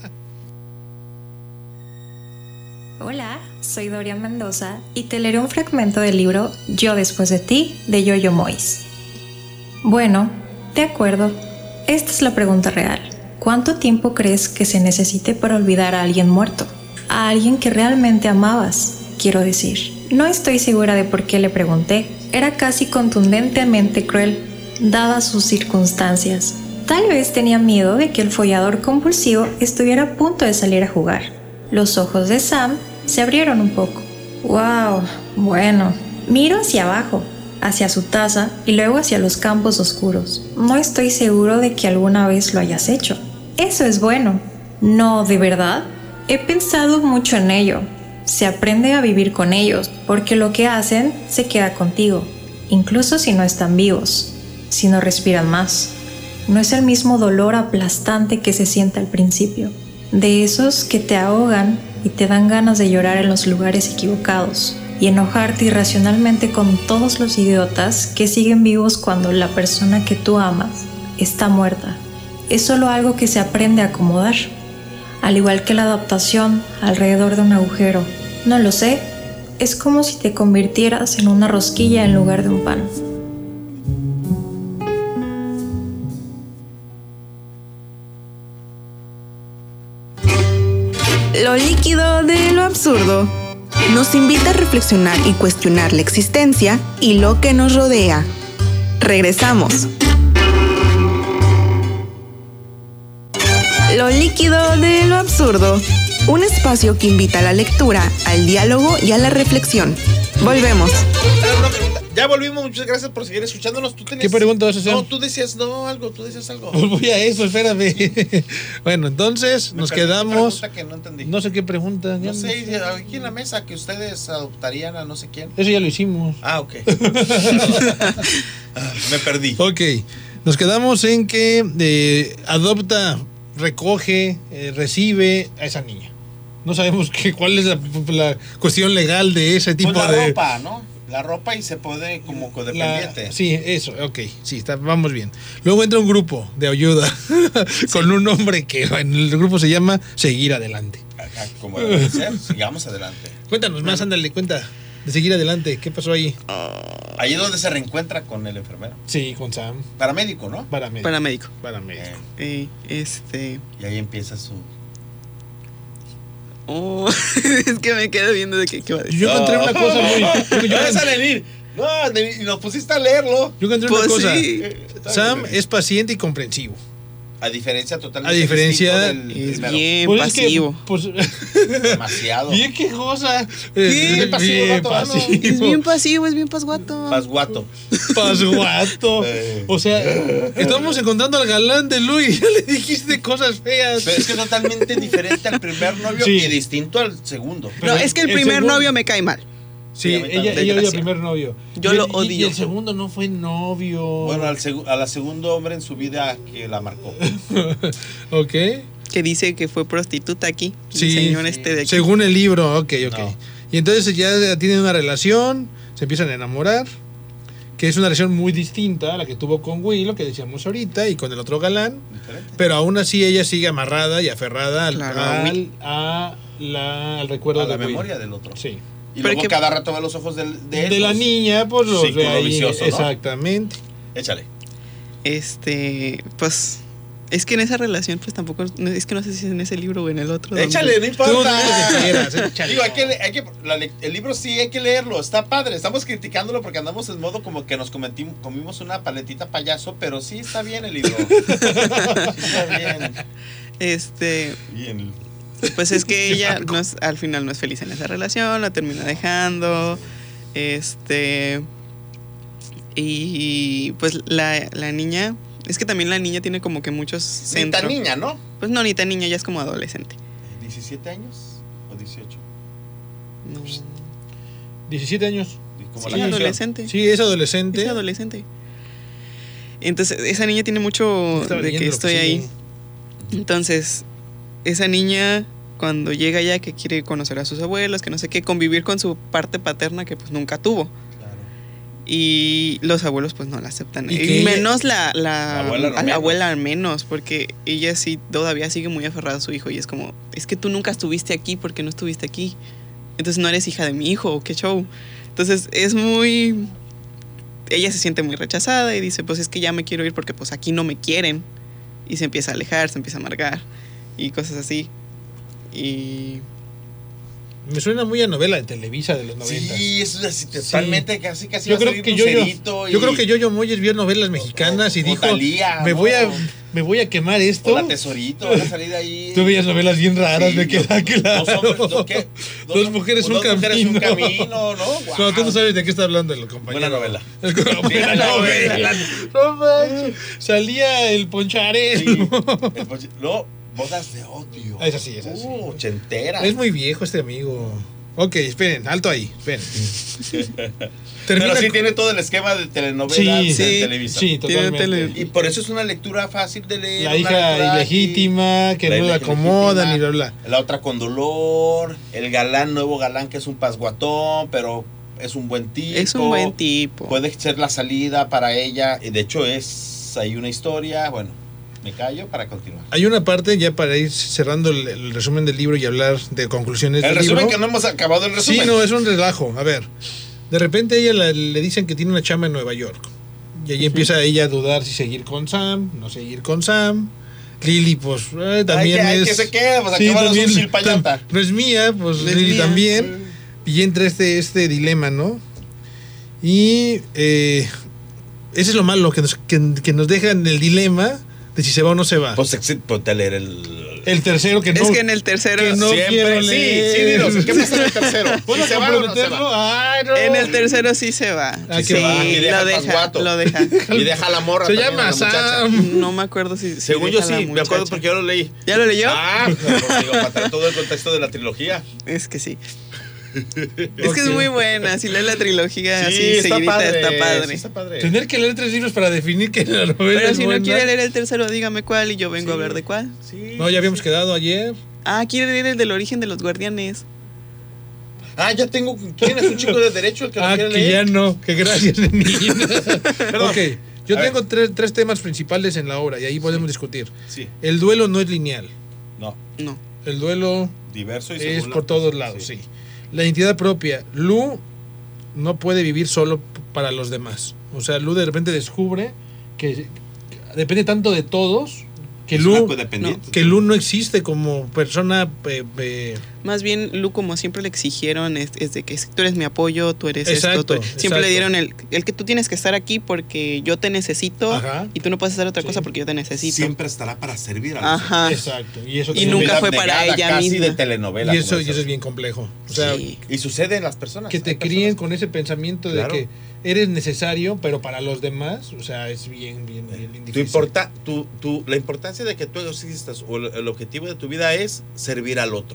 Hola, soy Dorian Mendoza y te leeré un fragmento del libro Yo después de ti, de Yo-Yo Moyes. Bueno, de acuerdo. Esta es la pregunta real. ¿Cuánto tiempo crees que se necesite para olvidar a alguien muerto? A alguien que realmente amabas, quiero decir. No estoy segura de por qué le pregunté. Era casi contundentemente cruel, dadas sus circunstancias. Tal vez tenía miedo de que el follador compulsivo estuviera a punto de salir a jugar. Los ojos de Sam se abrieron un poco. ¡Wow! Bueno, miro hacia abajo, hacia su taza y luego hacia los campos oscuros. No estoy seguro de que alguna vez lo hayas hecho. Eso es bueno. No, ¿de verdad? He pensado mucho en ello. Se aprende a vivir con ellos, porque lo que hacen se queda contigo, incluso si no están vivos, si no respiran más. No es el mismo dolor aplastante que se siente al principio, de esos que te ahogan y te dan ganas de llorar en los lugares equivocados y enojarte irracionalmente con todos los idiotas que siguen vivos cuando la persona que tú amas está muerta. Es solo algo que se aprende a acomodar, al igual que la adaptación alrededor de un agujero. No lo sé, es como si te convirtieras en una rosquilla en lugar de un pan. Lo líquido de lo absurdo nos invita a reflexionar y cuestionar la existencia y lo que nos rodea. Regresamos. Lo líquido de lo absurdo. Un espacio que invita a la lectura, al diálogo y a la reflexión. Volvemos. Una pregunta. Ya volvimos, muchas gracias por seguir escuchándonos. ¿Tú tenías... ¿Qué pregunta vas a hacer? No, tú decías tú decías algo. Pues voy a eso, espérame. Bueno, entonces nos quedamos. Pregunta que no entendí. No sé qué pregunta. No sé, aquí en la mesa que ustedes adoptarían a no sé quién. Eso ya lo hicimos. Ah, ok. Me perdí. Ok, nos quedamos en que adopta, recoge, recibe a esa niña. No sabemos cuál es la cuestión legal de ese tipo Pues la de... ropa, ¿no? La ropa y se puede como codependiente. Sí, eso, ok, sí, vamos bien. Luego entra un grupo de ayuda con un nombre que en el grupo se llama Seguir Adelante. Como debe ser, sigamos adelante. Cuéntanos más, ándale, cuenta. de seguir adelante. ¿Qué pasó ahí? Ahí es donde se reencuentra con el enfermero. Sí, con Sam. Paramédico, ¿no? Paramédico. Y ahí empieza su... Oh, es que me quedo viendo de qué va a decir. Yo encontré una cosa muy... No vas a venir. No, nos pusiste a leerlo. Yo encontré una cosa. Sí. Sam es paciente y comprensivo. A diferencia totalmente A diferencia del Es primero. bien Pues es que, pasivo. pues, Demasiado. bien quejosa. Bien pasivo, Bien vato, ¿no? Es bien pasivo, es bien pasguato. Pasguato. Pasguato. O sea, estamos encontrando al galán de Luis. Ya le dijiste cosas feas. Pero es que es totalmente diferente al primer novio Sí. y distinto al segundo. No, es que el primer segundo- novio me cae mal. Sí, Sí, a mí ella también. odia al primer novio. Yo Y lo el- odio. Y el segundo no fue novio. Bueno, a la segundo hombre en su vida que la marcó. Ok. Que dice que fue prostituta aquí. Sí. El señor este de aquí. Según el libro, ok. No. Y entonces ya tienen una relación, se empiezan a enamorar, que es una relación muy distinta a la que tuvo con Will, lo que decíamos ahorita, y con el otro galán. Diferente. Pero aún así ella sigue amarrada y aferrada Claro, a Will. al recuerdo A la de Will. memoria del otro. Sí. Y Pero luego que- cada rato ve los ojos de De la niña, pues los Círculo ve ahí. vicioso, ¿no? Exactamente. Échale. Pues es que en esa relación pues tampoco es que no sé si es en ese libro o en el otro. Échale, no Tú dices lo que quieras, importa. échale. Digo, el libro sí hay que leerlo, está padre. Estamos criticándolo porque andamos en modo como que nos comimos una paletita payaso, pero sí está bien el libro. Sí está bien. Bien. Pues es que ella al final no es feliz en esa relación, la termina dejando. Y pues la niña, es que también la niña tiene como que muchos centros. Nita niña, ¿no? Pues no, ni tan niña, ya es como adolescente. ¿17 años o 18? No. 17 años. Como Sí, la canción. adolescente. Sí, es adolescente. Es adolescente. Entonces, esa niña tiene mucho Estaba de que leyendo lo estoy que ahí. sigue. Entonces, esa niña, cuando llega ya que quiere conocer a sus abuelos, que no sé qué, convivir con su parte paterna que pues nunca tuvo. Claro. Y los abuelos pues no la aceptan. Y Y que menos La abuela no a la menos. abuela al menos, porque ella sí todavía sigue muy aferrada a su hijo y es como, es que tú nunca estuviste aquí porque no estuviste aquí. Entonces no eres hija de mi hijo, qué show. Entonces es muy... Ella se siente muy rechazada y dice, pues es que ya me quiero ir porque pues aquí no me quieren. Y se empieza a alejar, se empieza a amargar y cosas así. Y... Me suena muy a novela de Televisa de los 90. Sí, eso es así, totalmente, casi Yo va a creo salir que Lucerito yo creo que Yoyo Moyes vio novelas mexicanas y o dijo, Thalía, me ¿no? voy a quemar O esto. la Tesorito, van a salir de ahí. Tú veías novelas bien raras, Sí, me queda claro. Dos mujeres, un dos mujeres, un camino. camino, ¿no? Wow. No, tú no sabes de qué está hablando el compañero. Buena novela. Buena novela. No manches. Salía el Poncharel. Sí. No, Bodas de odio. Es así, es así. Ochentera. Es muy viejo este amigo. Ok, esperen, alto ahí, esperen. Pero sí con- tiene todo el esquema de telenovelas Sí, de sí, Televisa. Sí, Tiene totalmente. Y por eso es una lectura fácil de leer. La una hija lectura ilegítima, que La no la hija acomodan y ilegítima, bla, bla. La otra con dolor. El galán, nuevo galán, que es un pasguatón, pero es un buen tipo. Es un buen tipo. Puede ser la salida para ella. Y de hecho es ahí una historia. Bueno, me callo para continuar. Hay una parte, ya para ir cerrando el resumen del libro y hablar de conclusiones El del resumen libro. que no hemos acabado el resumen. Sí, no, es un relajo. A ver, de repente a ella le dicen que tiene una chamba en Nueva York. Y ahí empieza ella a dudar si seguir con Sam, no seguir con Sam. Lily, pues también Hay es... que se quede, pues Sí, acá también, un chilpayanta. no es mía, pues No es Lily mía. también. Y entra este dilema, ¿no? Y ese es lo malo, que nos dejan el dilema de si se va o no se va. Pues ponte a leer el Tercero que no... Es que en el tercero... que no quiero Siempre, leer. sí, dinos, ¿qué pasa en el tercero? ¿Puedo ¿Sí se va o no se comprometerlo? va? Ay, no. En el tercero sí se va. Ah, Sí que se va, va. y deja lo al deja, pasguato. lo deja. Y deja a la morra Se también, llama a la muchacha. Sam. No me acuerdo si Según yo deja a la sí, me acuerdo muchacha. porque yo lo leí. ¿Ya lo leyó? Ah, pues, digo, para traer todo el contexto de la trilogía. Es que sí. Es que es muy buena. Si lees la trilogía así está seguidita, padre. está Sí, padre. está padre. Tener que leer 3 libros para definir que la novela Pero es si buena. no quiere leer el tercero, dígame cuál y yo vengo a hablar de cuál. Sí, No, ya habíamos sí. quedado ayer. Ah, quiere leer el del origen de los guardianes. Ah, ya tengo. ¿Quién es un chico de derecho el que lo Ah, quiere que leer? ya no. Que gracias, Nina. Ok, yo A tengo tres temas principales en la obra y ahí podemos discutir. Sí, El duelo no es lineal. no. No. El duelo Diverso y es según por la- todos lados, sí. La identidad propia. Lu no puede vivir solo para los demás. O sea, Lu de repente descubre que depende tanto de todos que Lu no existe como persona. Más bien, Lu, como siempre le exigieron, es de que tú eres mi apoyo, tú eres exacto, esto. Siempre le dieron el que tú tienes que estar aquí porque yo te necesito. Ajá. Y tú no puedes hacer otra cosa porque yo te necesito. Siempre estará para servir a los Ajá. Exacto. Y nunca fue para ella casi misma. de telenovela. Y eso es bien complejo. O sea, sí. Y sucede en las personas. que te críen con ese pensamiento de Claro. que eres necesario, pero para los demás, o sea, es bien difícil. La importancia de que tú existas o el objetivo de tu vida es servir al otro.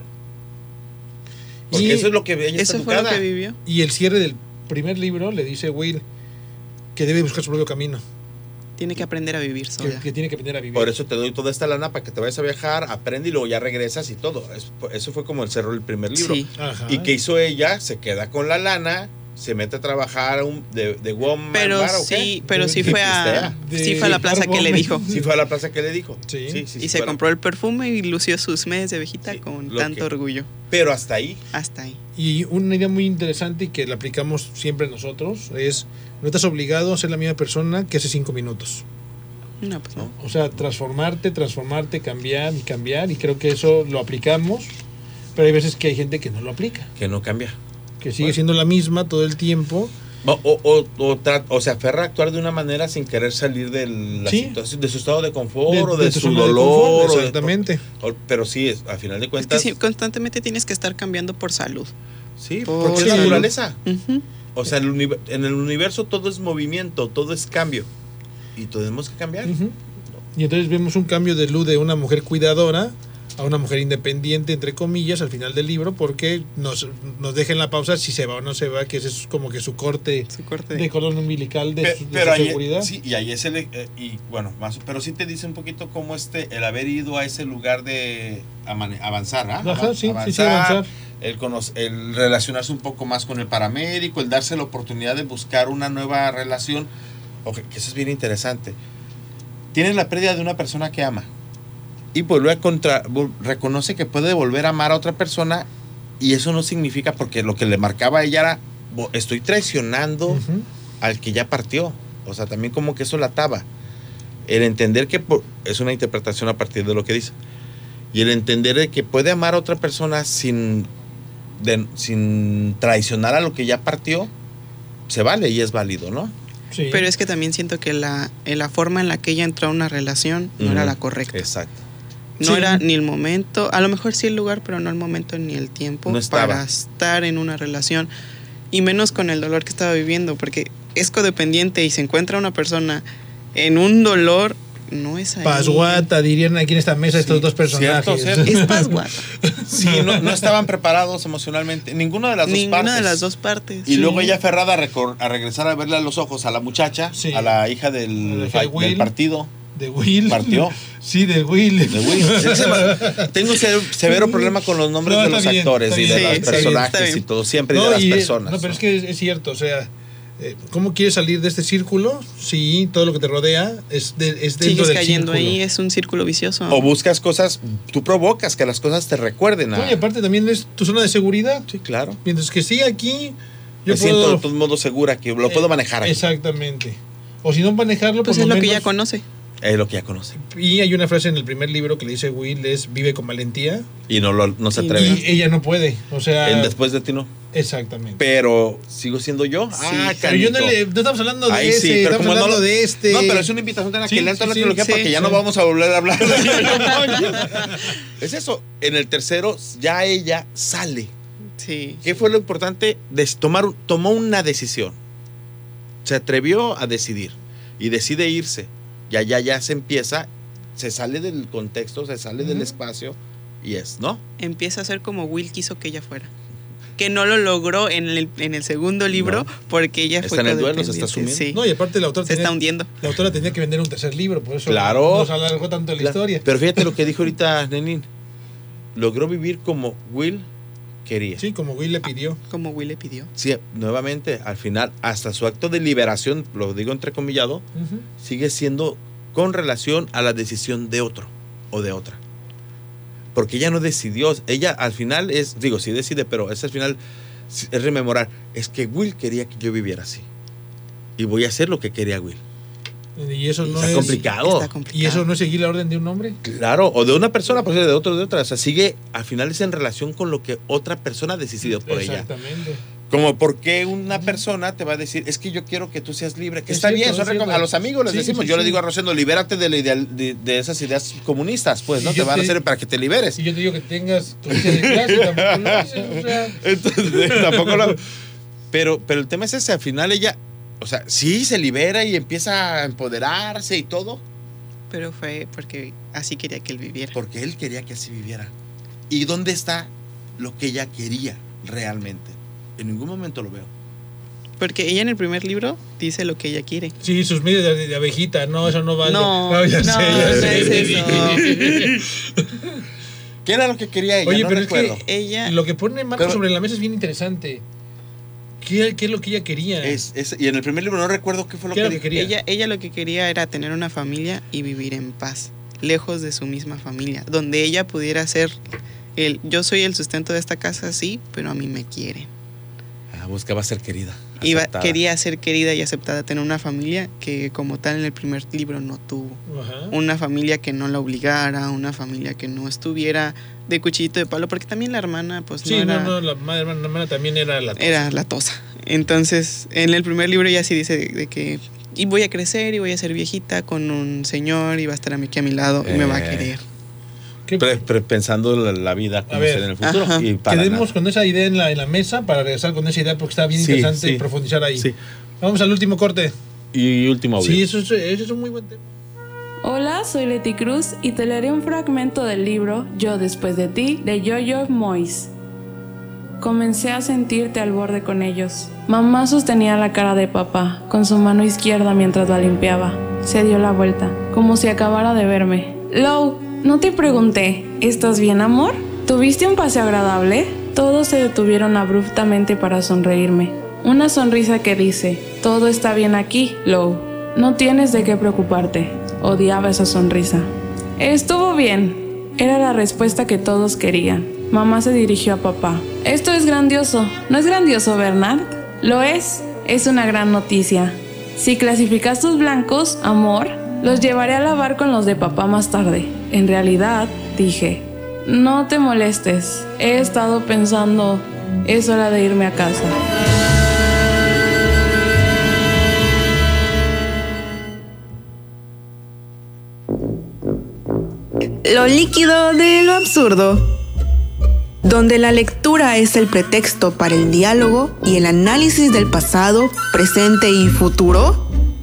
Porque Y eso es lo que ella está Eso fue lo educada. que vivió. Y el cierre del primer libro le dice Will que debe buscar su propio camino, Tiene que aprender a vivir sola. que tiene que aprender a vivir. Por eso te doy toda esta lana para que te vayas a viajar, aprende y luego ya regresas y todo. Eso fue como el cerro del primer libro. Sí. Ajá. ¿Y qué hizo ella? Se queda con la lana, se mete a trabajar de woman Pero bar, ¿o qué? sí, pero sí De fue a pistea. sí fue a la plaza que le dijo. Sí fue a la plaza que le dijo. Sí. Y se compró el perfume y lució sus meses de abejita Sí, con lo tanto que- orgullo. Pero hasta ahí. Hasta ahí. Y una idea muy interesante y que la aplicamos siempre nosotros es: no estás obligado a ser la misma persona que hace 5 minutos. No, pues no. O sea, transformarte, cambiar, y creo que eso lo aplicamos, pero hay veces que hay gente que no lo aplica, Que no cambia. que sigue siendo la misma todo el tiempo. O se aferra a actuar de una manera sin querer salir de la Sí. situación, de su estado de confort o de de tu su zona de dolor. confort, o de- exactamente. pero sí, a final de Es que cuentas. sí, constantemente tienes que estar cambiando por salud. Sí, por porque es salud. naturaleza. Ujú. O sea, en el universo todo es movimiento, todo es cambio. Y tenemos que cambiar. Ujú. Y entonces vemos un cambio de Lu de una mujer cuidadora a una mujer independiente, entre comillas, al final del libro, porque nos deja en la pausa si se va o no se va, que ese es como que su corte Su corte de cordón umbilical de su Pero ahí, seguridad. sí, y ahí es y bueno, pero sí te dice un poquito cómo el haber ido a ese lugar de avanzar, ¿ah? Ajá, sí, avanzar. El relacionarse un poco más con el paramédico, el darse la oportunidad de buscar una nueva relación, que eso es bien interesante. Tienes la pérdida de una persona que ama y vuelve reconoce que puede volver a amar a otra persona, y eso no significa, porque lo que le marcaba a ella era: estoy traicionando Ujú. al que ya partió. O sea, también como que eso la ataba. El entender que es una interpretación a partir de lo que dice. Y el entender de que puede amar a otra persona sin traicionar a lo que ya partió, se vale y es válido, ¿no? Sí. Pero es que también siento que la forma en la que ella entró a una relación no era la correcta. Exacto. No Sí. era ni el momento, a lo mejor sí el lugar, pero no el momento ni el tiempo No estaba. para estar en una relación. Y menos con el dolor que estaba viviendo, porque es codependiente y se encuentra una persona en un dolor, no es ahí. Pasguata, dirían aquí en esta mesa estos dos personajes. cierto. Es pasguata. Sí, no estaban preparados emocionalmente. Ninguna de las dos partes. Ninguna de las dos partes. Y luego ella aferrada a regresar a verle a los ojos a la muchacha, Sí. a la hija A la del hija de Will. partido. De Will. ¿Partió? Sí, de Will. De Will. Tengo severo problema con los nombres No, de está los bien, actores está y bien. de Sí, los está personajes bien, está bien. y todo, siempre, y de las personas. No, pero es que es cierto, o sea, ¿cómo quieres salir de este círculo si todo lo que te rodea es dentro Sigues del cayendo círculo? ahí, es un círculo vicioso. O buscas cosas, tú provocas que las cosas te recuerden a... No, y aparte también es tu zona de seguridad. Sí, claro. Mientras que sí, aquí yo Me siento de todos modos segura que lo puedo manejar aquí. Exactamente. O si no manejarlo, Pues por es lo lo que menos- ella conoce. Es lo que ya conoce. Y hay una frase en el primer libro que le dice Will, es vive con valentía. Y no se Y- atreve. Y ella no puede. O sea, Después de ti no. exactamente. Pero, ¿sigo siendo yo? Sí. Pero yo canito. no estamos hablando de Ahí ese, sí, pero estamos como hablando no, de este. No, pero es una invitación a que Sí, le entre sí, la trilogía sí, para que ya sí. no vamos a volver a hablar de Es eso. En el tercero, ya ella sale. Sí. ¿Qué fue lo importante? Tomó una decisión. Se atrevió a decidir. Y decide irse. Ya se empieza. Se sale del contexto, se sale del espacio. Y ¿no? Empieza a ser como Will quiso que ella fuera. Que no lo logró en el segundo libro No. porque ella Está fue en el duelo, se codependiente. está sumiendo. Sí. No, y aparte la autora Se está hundiendo. La autora tenía que vender un tercer libro, por eso Claro. nos alargó tanto la historia. Pero fíjate lo que dijo ahorita Nenín. Logró vivir como Will quería. Sí, como Will le pidió. Como Will le pidió. Sí, nuevamente, al final, hasta su acto de liberación, lo digo entrecomillado, Ujú. sigue siendo con relación a la decisión de otro o de otra. Porque ella no decidió, ella al final sí decide, pero es al final es rememorar, es que Will quería que yo viviera así. Y voy a hacer lo que quería Will. Y eso no Está complicado. ¿Y eso no es seguir la orden de un hombre? Claro, o de una persona, pues de otro, de otra. O sea, sigue, al final es en relación con lo que otra persona decidió por ella. Exactamente. Como por qué una persona te va a decir, es que yo quiero que tú seas libre, que Es está cierto, bien, es cierto. a los amigos les Sí, decimos, sí, yo sí. le digo a Rosendo, libérate de esas ideas comunistas, pues, ¿no? Y Te yo van a te- hacer para que te liberes. Y yo te digo que tengas tu día de clase y tampoco lo haces, o sea. Entonces, tampoco lo... Pero el tema es ese, al final ella, o sea, sí se libera y empieza a empoderarse y todo, Pero fue porque así quería que él viviera. porque él quería que así viviera. ¿Y dónde está lo que ella quería realmente? En ningún momento lo veo. Porque ella en el primer libro dice lo que ella quiere. Sí, sus medios de abejita, no, eso no vale. No, ya no, sé, no ya es sé. ¿Qué era lo que quería ella? Oye, no pero recuerdo. es que Ella, lo que pone Marco Pero- sobre la mesa es bien interesante. ¿Qué es lo que ella quería? Y en el primer libro no recuerdo qué fue lo ¿Qué que era lo que dijo. quería? ella lo que quería era tener una familia y vivir en paz, lejos de su misma familia, donde ella pudiera ser yo soy el sustento de esta casa, sí, pero a mí me quieren. Buscaba ser querida. Aceptada. Quería ser querida y aceptada, tener una familia que como tal en el primer libro no tuvo. Ajá. Una familia que no la obligara, una familia que no estuviera de cuchillito de palo, porque también la hermana pues Sí, no era, la hermana también era la era latosa. Entonces, en el primer libro ya sí dice de que y voy a crecer y voy a ser viejita con un señor y va a estar aquí a mi lado y me va a querer. ¿Qué- Pensando la vida como A ver. será en el futuro. Ajá. Y para Quedemos nada. con esa idea en la mesa para regresar con esa idea porque está bien Sí, interesante sí. profundizar ahí. Sí. Vamos al último corte. Y último audio. Sí, eso es un muy buen tema. Hola, soy Leti Cruz y te leeré un fragmento del libro Yo después de ti, de Yo-Yo Moyes. Comencé a sentirte al borde con ellos. Mamá sostenía la cara de papá con su mano izquierda mientras la limpiaba. Se dio la vuelta, como si acabara de verme. Lou, no te pregunté, ¿estás bien, amor? ¿Tuviste un paseo agradable? Todos se detuvieron abruptamente para sonreírme. Una sonrisa que dice, todo está bien aquí, Lou. No tienes de qué preocuparte. Odiaba esa sonrisa. Estuvo bien. Era la respuesta que todos querían. Mamá se dirigió a papá. Esto es grandioso. ¿No es grandioso, Bernard? Lo es. Es una gran noticia. Si clasificas tus blancos, amor, los llevaré a lavar con los de papá más tarde. En realidad, dije, no te molestes. He estado pensando, es hora de irme a casa. Lo líquido de lo absurdo, donde la lectura es el pretexto para el diálogo y el análisis del pasado, presente y futuro.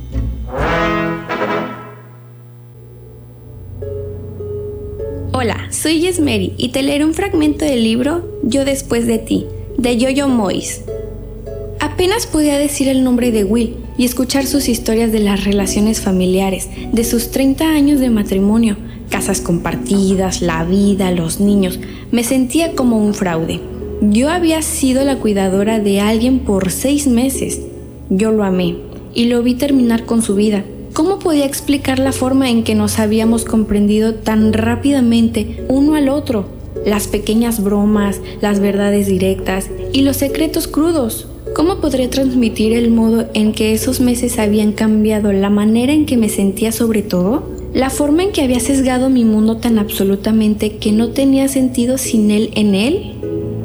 Hola, soy Yesmeri y te leeré un fragmento del libro Yo después de ti, de Yo-Yo Moyes. Apenas podía decir el nombre de Will y escuchar sus historias de las relaciones familiares, de sus 30 años de matrimonio, casas compartidas, la vida, los niños. Me sentía como un fraude. Yo había sido la cuidadora de alguien por 6 meses. Yo lo amé y lo vi terminar con su vida. ¿Cómo podía explicar la forma en que nos habíamos comprendido tan rápidamente uno al otro? Las pequeñas bromas, las verdades directas y los secretos crudos. ¿Cómo podría transmitir el modo en que esos meses habían cambiado la manera en que me sentía sobre todo? La forma en que había sesgado mi mundo tan absolutamente que no tenía sentido sin él en él.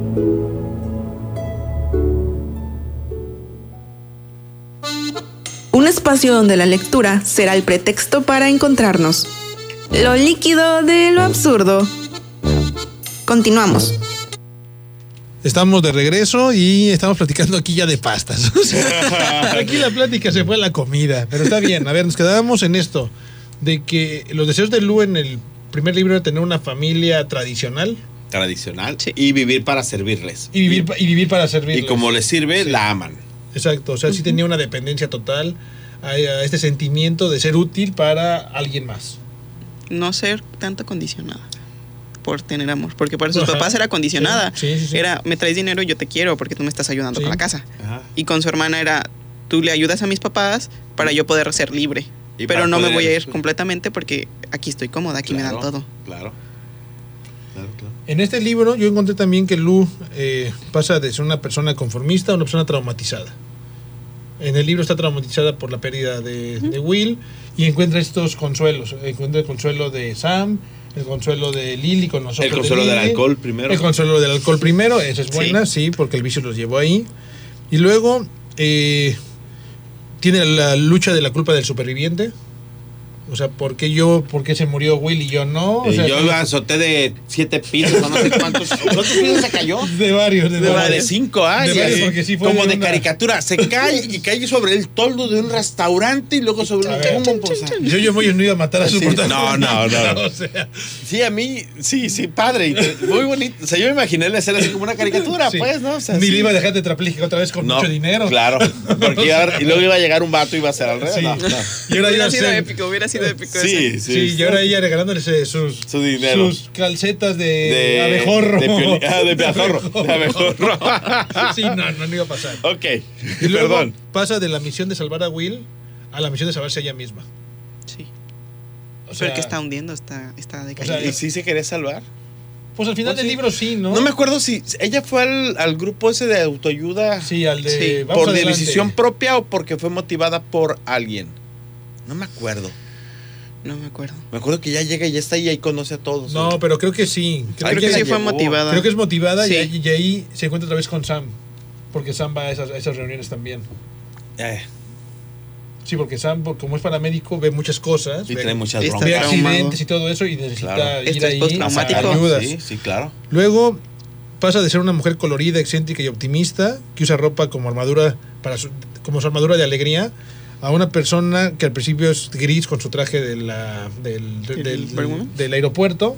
Un espacio donde la lectura será el pretexto para encontrarnos. Lo líquido de lo absurdo. Continuamos. Estamos de regreso y estamos platicando aquí ya de pastas. O sea, aquí la plática se fue a la comida, pero está bien. A ver, nos quedábamos en esto, de que los deseos de Lou en el primer libro era tener una familia tradicional Tradicional. Y vivir para servirles. y vivir para servirles. Y como les sirve, Sí. la aman. Exacto, o sea, sí tenía una dependencia total a este sentimiento de ser útil para alguien más. No ser tanto condicionada por tener amor, porque para sus Ajá. papás era condicionada. Sí. Era, me traes dinero, yo te quiero porque tú me estás ayudando Sí. con la casa. Ajá. Y con su hermana era, tú le ayudas a mis papás para yo poder ser libre. Y Pero para no me poder- voy a ir completamente porque aquí estoy cómoda, aquí me dan todo. Claro. En este libro yo encontré también que Lou pasa de ser una persona conformista a una persona traumatizada. En el libro está traumatizada por la pérdida de Will y encuentra estos consuelos. Encuentra el consuelo de Sam, el consuelo de Lily con nosotros. El consuelo del alcohol primero. El consuelo del alcohol primero, esa es buena, sí, porque el vicio los llevó ahí. Y luego tiene la lucha de la culpa del superviviente. O sea, ¿por qué se murió Will y yo no? O sea, yo azoté de 7 pisos, no sé cuántos. ¿Cuántos pisos se cayó? De varios. De 5 años. De varios, porque sí fue como de una caricatura. Se cae y cae sobre el toldo de un restaurante y luego sobre un tumbo. Yo muy no iba a matar a su protagonista. No. O sea, Sí, a mí, sí, padre. Muy bonito. O sea, yo me imaginé la escena así como una caricatura, sí. pues, ¿no? O sea, ni sí. le iba a dejar tetrapléjico otra vez con mucho dinero. Claro. Porque y luego iba a llegar un vato y iba a ser al revés. Sí. No. Y ahora Hubiera iba a sido ser- épico, hubiera sido épico. Sí, ese. Sí, y ahora ella regalándole su dinero. sus calcetas de abejorro. De abejorro. De abejorro. Sí, no iba a pasar. Ok. Y luego Perdón. pasa de la misión de salvar a Will a la misión de salvarse a ella misma. Sí. O sea, Pero que está hundiendo, está decayendo. ¿Y sí se quería salvar? pues al final Pues del sí. libro sí, ¿no? No me acuerdo si ella fue al grupo ese de autoayuda Sí, al de... Sí. vamos por adelante. decisión propia o porque fue motivada por alguien. No me acuerdo. No me acuerdo. Me acuerdo que ya llega y ya está ahí y conoce a todos. No, pero creo que sí. Creo que la sí fue llevó. motivada. Creo que es motivada Sí. y ahí se encuentra otra vez con Sam. Porque Sam va a esas reuniones también. Sí, porque Sam, como es paramédico, ve muchas cosas. Y ve, trae muchas Está ve broncas. traumado. accidentes y todo eso y necesita Claro. ir Esto es ahí a postraumático. sacar ayudas. Sí, claro. Luego pasa de ser una mujer colorida, excéntrica y optimista, que usa ropa como armadura como su armadura de alegría, a una persona que al principio es gris con su traje del Bermuda? del aeropuerto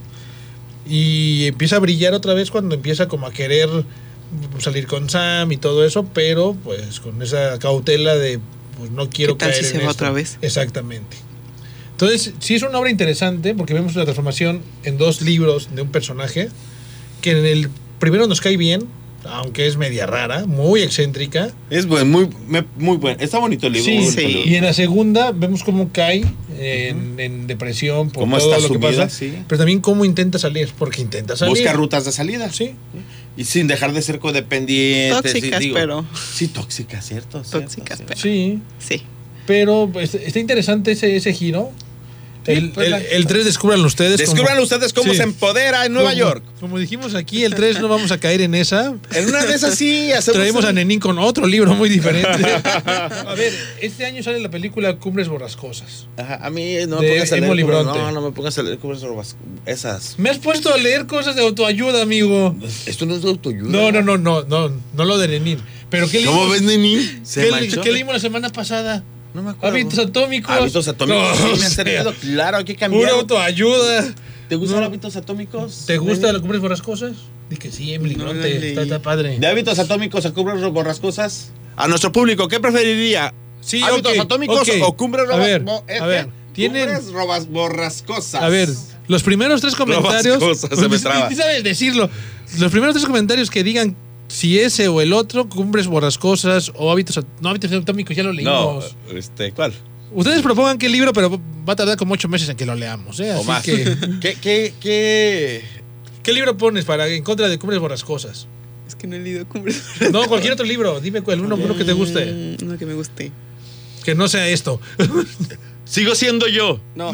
y empieza a brillar otra vez cuando empieza como a querer salir con Sam y todo eso, pero pues con esa cautela de pues no quiero ¿Qué tal caer si se en va esto. otra vez? Exactamente. Entonces, sí es una obra interesante porque vemos una transformación en 2 libros de un personaje que en el primero nos cae bien, aunque es media rara, muy excéntrica. Es muy bueno. Está bonito el libro. Sí, muy bonito el sí. libro. Y en la segunda vemos cómo cae en depresión por Cómo todo está lo que sumida, pasa, sí. pero también cómo intenta salir, porque intenta salir. Busca rutas de salida. Sí. Y sin dejar de ser codependiente. Tóxicas, pero. Sí, tóxicas, ¿cierto? Tóxicas, Cierto, pero. Sí, Sí. pero pues, está interesante ese giro. El pues, 3 descúbranlo ustedes. Descubran como- ustedes cómo Sí. se empodera en Nueva como- York. Como dijimos aquí, el 3 no vamos a caer en esa. En una de esas sí hacemos. Traemos a Nenín con otro libro muy diferente. A ver, este año sale la película Cumbres Borrascosas. Ajá, a mí no De me pongas a leer. Emily Bronte. No me pongas a leer cómo esas. Me has puesto a leer cosas de autoayuda, amigo. Esto no es de autoayuda. No lo de Nenín. Pero ¿qué ¿Cómo leímos? ves, Neni? ¿Se ¿Qué, manchó? ¿Qué leímos la semana pasada? No me acuerdo. Hábitos atómicos. Hábitos atómicos. No, sí, me o ha sea, servido. Claro, hay que cambiar. Pura autoayuda. ¿Te gustan No. hábitos atómicos? ¿Te gusta Neni? la Cumbres Borrascosas? Di que sí, Emily No la Bronte. leí. Está padre. De hábitos atómicos a cumbres borrascosas. A nuestro público, ¿qué preferiría? Sí, ¿Hábitos ok, atómicos ok. o cumbres A ver, borrascosas? a ver, tienen... Cumbres borrascosas. A ver, los primeros 3 comentarios... Borrascosas, se me traba. Ni sabes decirlo. Los primeros 3 comentarios que digan si ese o el otro, Cumbres Borrascosas o hábitos atómicos, ya lo No, leímos. ¿cuál? Ustedes propongan qué libro, pero va a tardar como 8 meses en que lo leamos, ¿eh? O Así más. que... ¿Qué? ¿Qué libro pones en contra de Cumbres Borrascosas? Es que no he leído Cumbres. No, cualquier otro libro. Dime cuál, uno que te guste. Uno que me guste. Que no sea esto. Sigo siendo yo. No.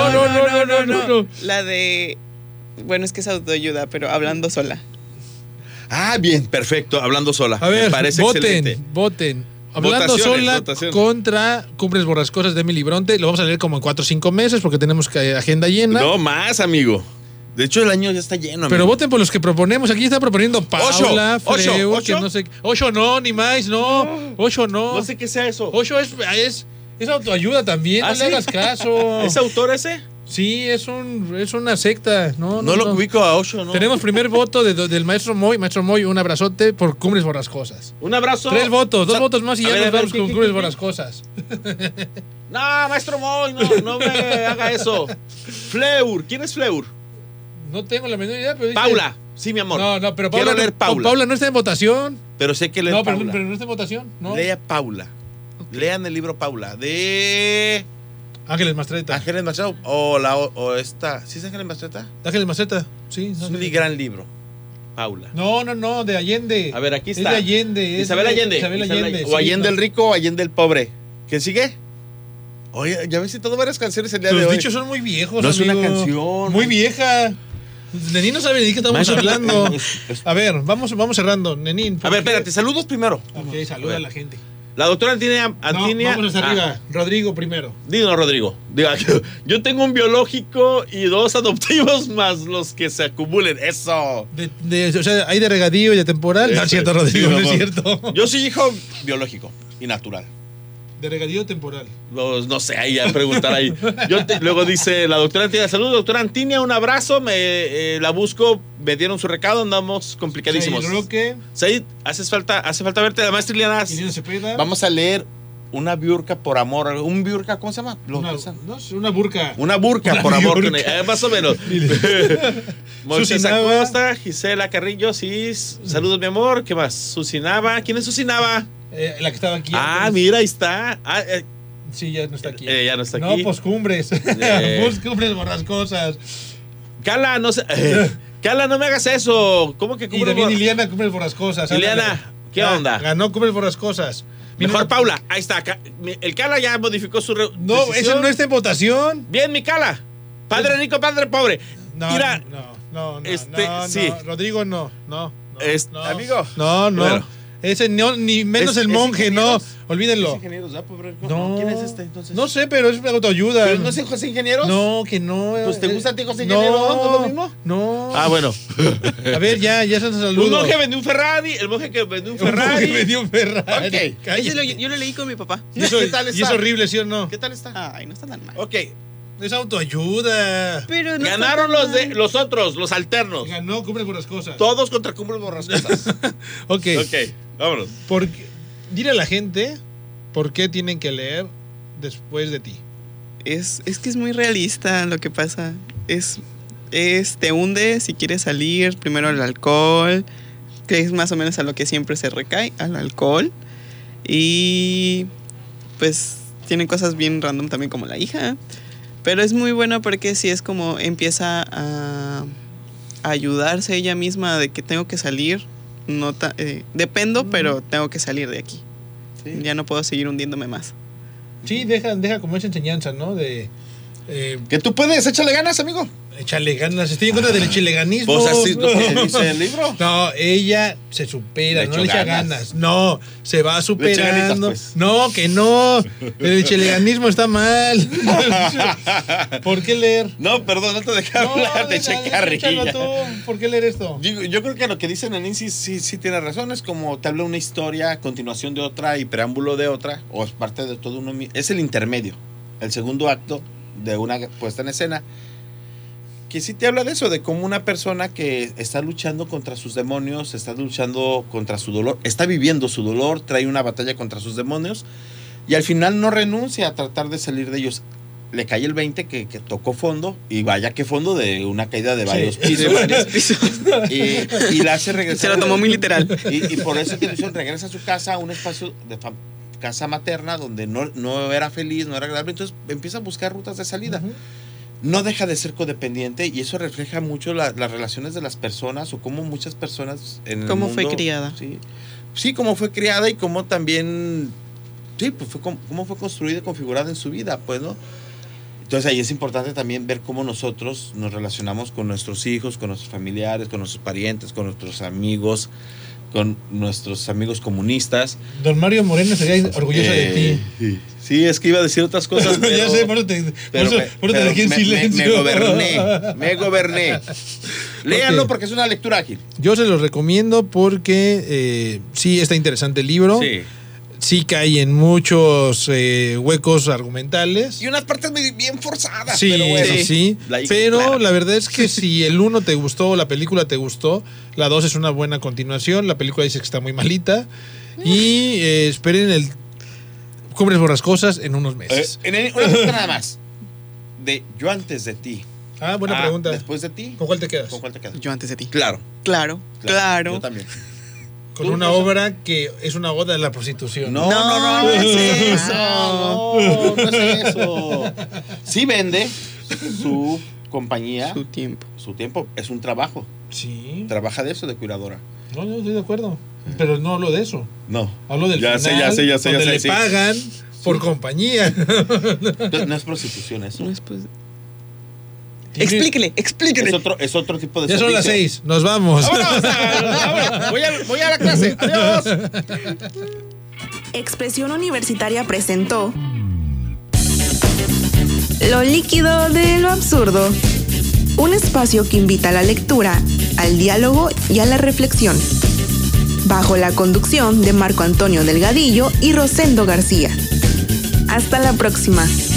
No. La de. Bueno, es que es autoayuda, pero hablando sola. Ah, bien, perfecto. Hablando sola. A ver, Me parece excelente. voten. Hablando Votaciones, sola votaciones. contra Cumbres Borrascosas de Emily Bronte. Lo vamos a leer como en 4 o 5 meses porque tenemos agenda llena. No más, amigo. De hecho, el año ya está lleno. Pero amigo. voten por los que proponemos. Aquí está proponiendo Paula, Ocho, Freu, ocho. que no sé. 8 no, ni más, no. 8 no. No sé qué sea eso. 8 es autoayuda también, ¿Ah, no sí? le hagas caso. ¿Es autor ese? Sí, es una secta. No No lo ubico a Osho, ¿no? Tenemos primer voto del maestro Moy. Maestro Moy, un abrazote por Cumbres Borrascosas. Un abrazo. 3 votos, 2 votos más y A ya ver, nos a ver, vamos ¿qué, con qué, Cumbres qué? Borrascosas. No, maestro Moy, no me haga eso. Fleur, ¿quién es Fleur? No tengo la menor idea, pero dice... Paula. Sí, mi amor. No, pero Quiero Paula, leer Paula. Paula no está en votación. Pero sé que leer No, Paula. pero no está en votación. No. Lea Paula. Lean el libro Paula. De Ángeles Mastreta. Ángeles Mastreta o esta. ¿Sí es Ángeles Mastreta? Ángeles Mastreta, sí. Es un gran libro. Paula. No, de Allende. A ver, aquí está. Es de Allende. Isabel Allende. O Allende el rico o Allende el pobre. ¿Qué sigue? Oye, ya ves si todo varias canciones el día de hoy. Los dichos son muy viejos. No es una canción. Muy vieja. Nenín no sabe de qué estamos hablando. A ver, vamos cerrando. Nenín. A ver, espérate, saludos primero. Ok, saluda a la gente. La doctora Antinia. Vamos hacia arriba. Rodrigo primero. Digo, Rodrigo. Diga, yo tengo un biológico y 2 adoptivos más los que se acumulen. Eso. O sea, hay de regadío y de temporal. No es cierto, Rodrigo, no es cierto. Yo soy hijo biológico y natural. De regadío temporal. No sé, ahí a preguntar ahí. Luego dice la doctora Antinia, saludos, doctora Antinia, un abrazo, la busco, me dieron su recado, andamos complicadísimos. Said, hace falta verte, la maestra Liliana Cepeda. Vamos a leer Una biurca por amor. ¿Un biurca cómo se llama? Una burca. Una burca por amor. Más o menos. Moisés Nava. Acosta, Gisela Carrillo, sí. Saludos, mi amor. ¿Qué más? Susi Nava. ¿Quién es Susi Nava? La que estaba aquí. Mira, ahí está. Sí, ya no está aquí. Ya no está aquí. No, pues Cumbres. Cumbres borrascosas. Cala, no sé. Cala, no me hagas eso. ¿Cómo que Cumbres? Y también Liliana, Cumbres borrascosas. Liliana, ¿qué onda? Ganó Cumbres borrascosas. Mejor Paula, ahí está. El Cala ya modificó su No, decisión. eso no está en votación. Bien, mi Cala. Padre rico, padre pobre. No, mira, no, sí. Rodrigo, no. Amigo. No. Bueno. Ese ni menos el monje, no. Olvídenlo. ¿Quién es este entonces? No sé, pero es autoayuda. ¿Pero no es José Ingenieros? No, que no. Pues te gusta a ti José Ingenieros, ¿no es lo mismo? No. Bueno. A ver, ya se nos saludos. Un monje vendió un Ferrari, el monje que vendió un Ferrari. Ok. Yo lo leí con mi papá. ¿Qué tal está? Y es horrible, ¿sí o no? ¿Qué tal está? Ay, no está tan mal. Ok. Es autoayuda. Pero no ganaron los otros, los alternos. Ganó Cumbres borrascosas. Todos contra Cumbres borrascosas. Ok, vámonos. Dile a la gente por qué tienen que leer Después de ti. Es que es muy realista lo que pasa. Te hunde si quieres salir. Primero el alcohol, que es más o menos a lo que siempre se recae, al alcohol. Y pues tiene cosas bien random también como la hija. Pero es muy bueno porque sí es como empieza a ayudarse ella misma de que tengo que salir. Dependo, pero tengo que salir de aquí. Sí. Ya no puedo seguir hundiéndome más. Sí, deja como esa enseñanza, ¿no? Que tú puedes, échale ganas, amigo. Échale ganas, estoy en contra del chileganismo. Pues así lo que dice el libro. No, ella se supera, no le echa ganas. No, se va superando. Pues. No, que no. El chileganismo está mal. ¿Por qué leer? No, perdón, no te dejé hablar de Checarrilla. ¿Por qué leer esto? Yo creo que lo que dice Nenín sí tiene razón. Es como te habla una historia, continuación de otra y preámbulo de otra, o es parte de todo uno. Es el intermedio, el segundo acto de una puesta en escena. Que sí te habla de eso, de cómo una persona que está luchando contra sus demonios, está luchando contra su dolor, está viviendo su dolor, trae una batalla contra sus demonios y al final no renuncia a tratar de salir de ellos. Le cae el 20 que tocó fondo, y vaya que fondo de una caída de varios pisos. Y la hace regresar. Se lo tomó muy literal. Y por eso que regresa a su casa, a un espacio de casa materna donde no era feliz, no era agradable. Entonces empieza a buscar rutas de salida. No deja de ser codependiente y eso refleja mucho las relaciones de las personas o cómo muchas personas en el ¿Cómo mundo, fue criada? Sí, cómo fue criada y cómo también, pues cómo fue construida y configurada en su vida, pues, ¿no? Entonces ahí es importante también ver cómo nosotros nos relacionamos con nuestros hijos, con nuestros familiares, con nuestros parientes, con nuestros amigos comunistas. Don Mario Moreno sería orgulloso de ti. Sí, es que iba a decir otras cosas. Pero, ya sé, por eso te dejé en silencio. Me goberné. Léanlo porque es una lectura ágil. Yo se los recomiendo porque sí está interesante el libro. Sí cae en muchos huecos argumentales. Y unas partes bien forzadas. Sí, pero bueno. Sí. Pero la verdad es que si el 1 te gustó, la película te gustó, la 2 es una buena continuación. La película dice que está muy malita. Y esperen el Cumbres borrascosas en unos meses. Una pregunta nada más. De Yo antes de ti. Buena pregunta. Después de ti. ¿Con cuál te quedas? Yo antes de ti. Claro. Claro. Yo también. Con una obra que es una oda a la prostitución. No es eso. No es eso. Sí vende su compañía. Su tiempo. Su tiempo. Es un trabajo. Sí. Trabaja de eso, de cuidadora. No, estoy de acuerdo. Pero no hablo de eso. No. Hablo del Ya final, sé, donde le sí. pagan por compañía. No es prostitución eso. No es pues... Explíquele. Es otro tipo de Ya servicio. son las 6, nos vamos. ¡Vámonos! Voy a la clase. ¡Adiós! Expresión Universitaria presentó Lo líquido de lo absurdo. Un espacio que invita a la lectura, al diálogo y a la reflexión. Bajo la conducción de Marco Antonio Delgadillo y Rosendo García. Hasta la próxima.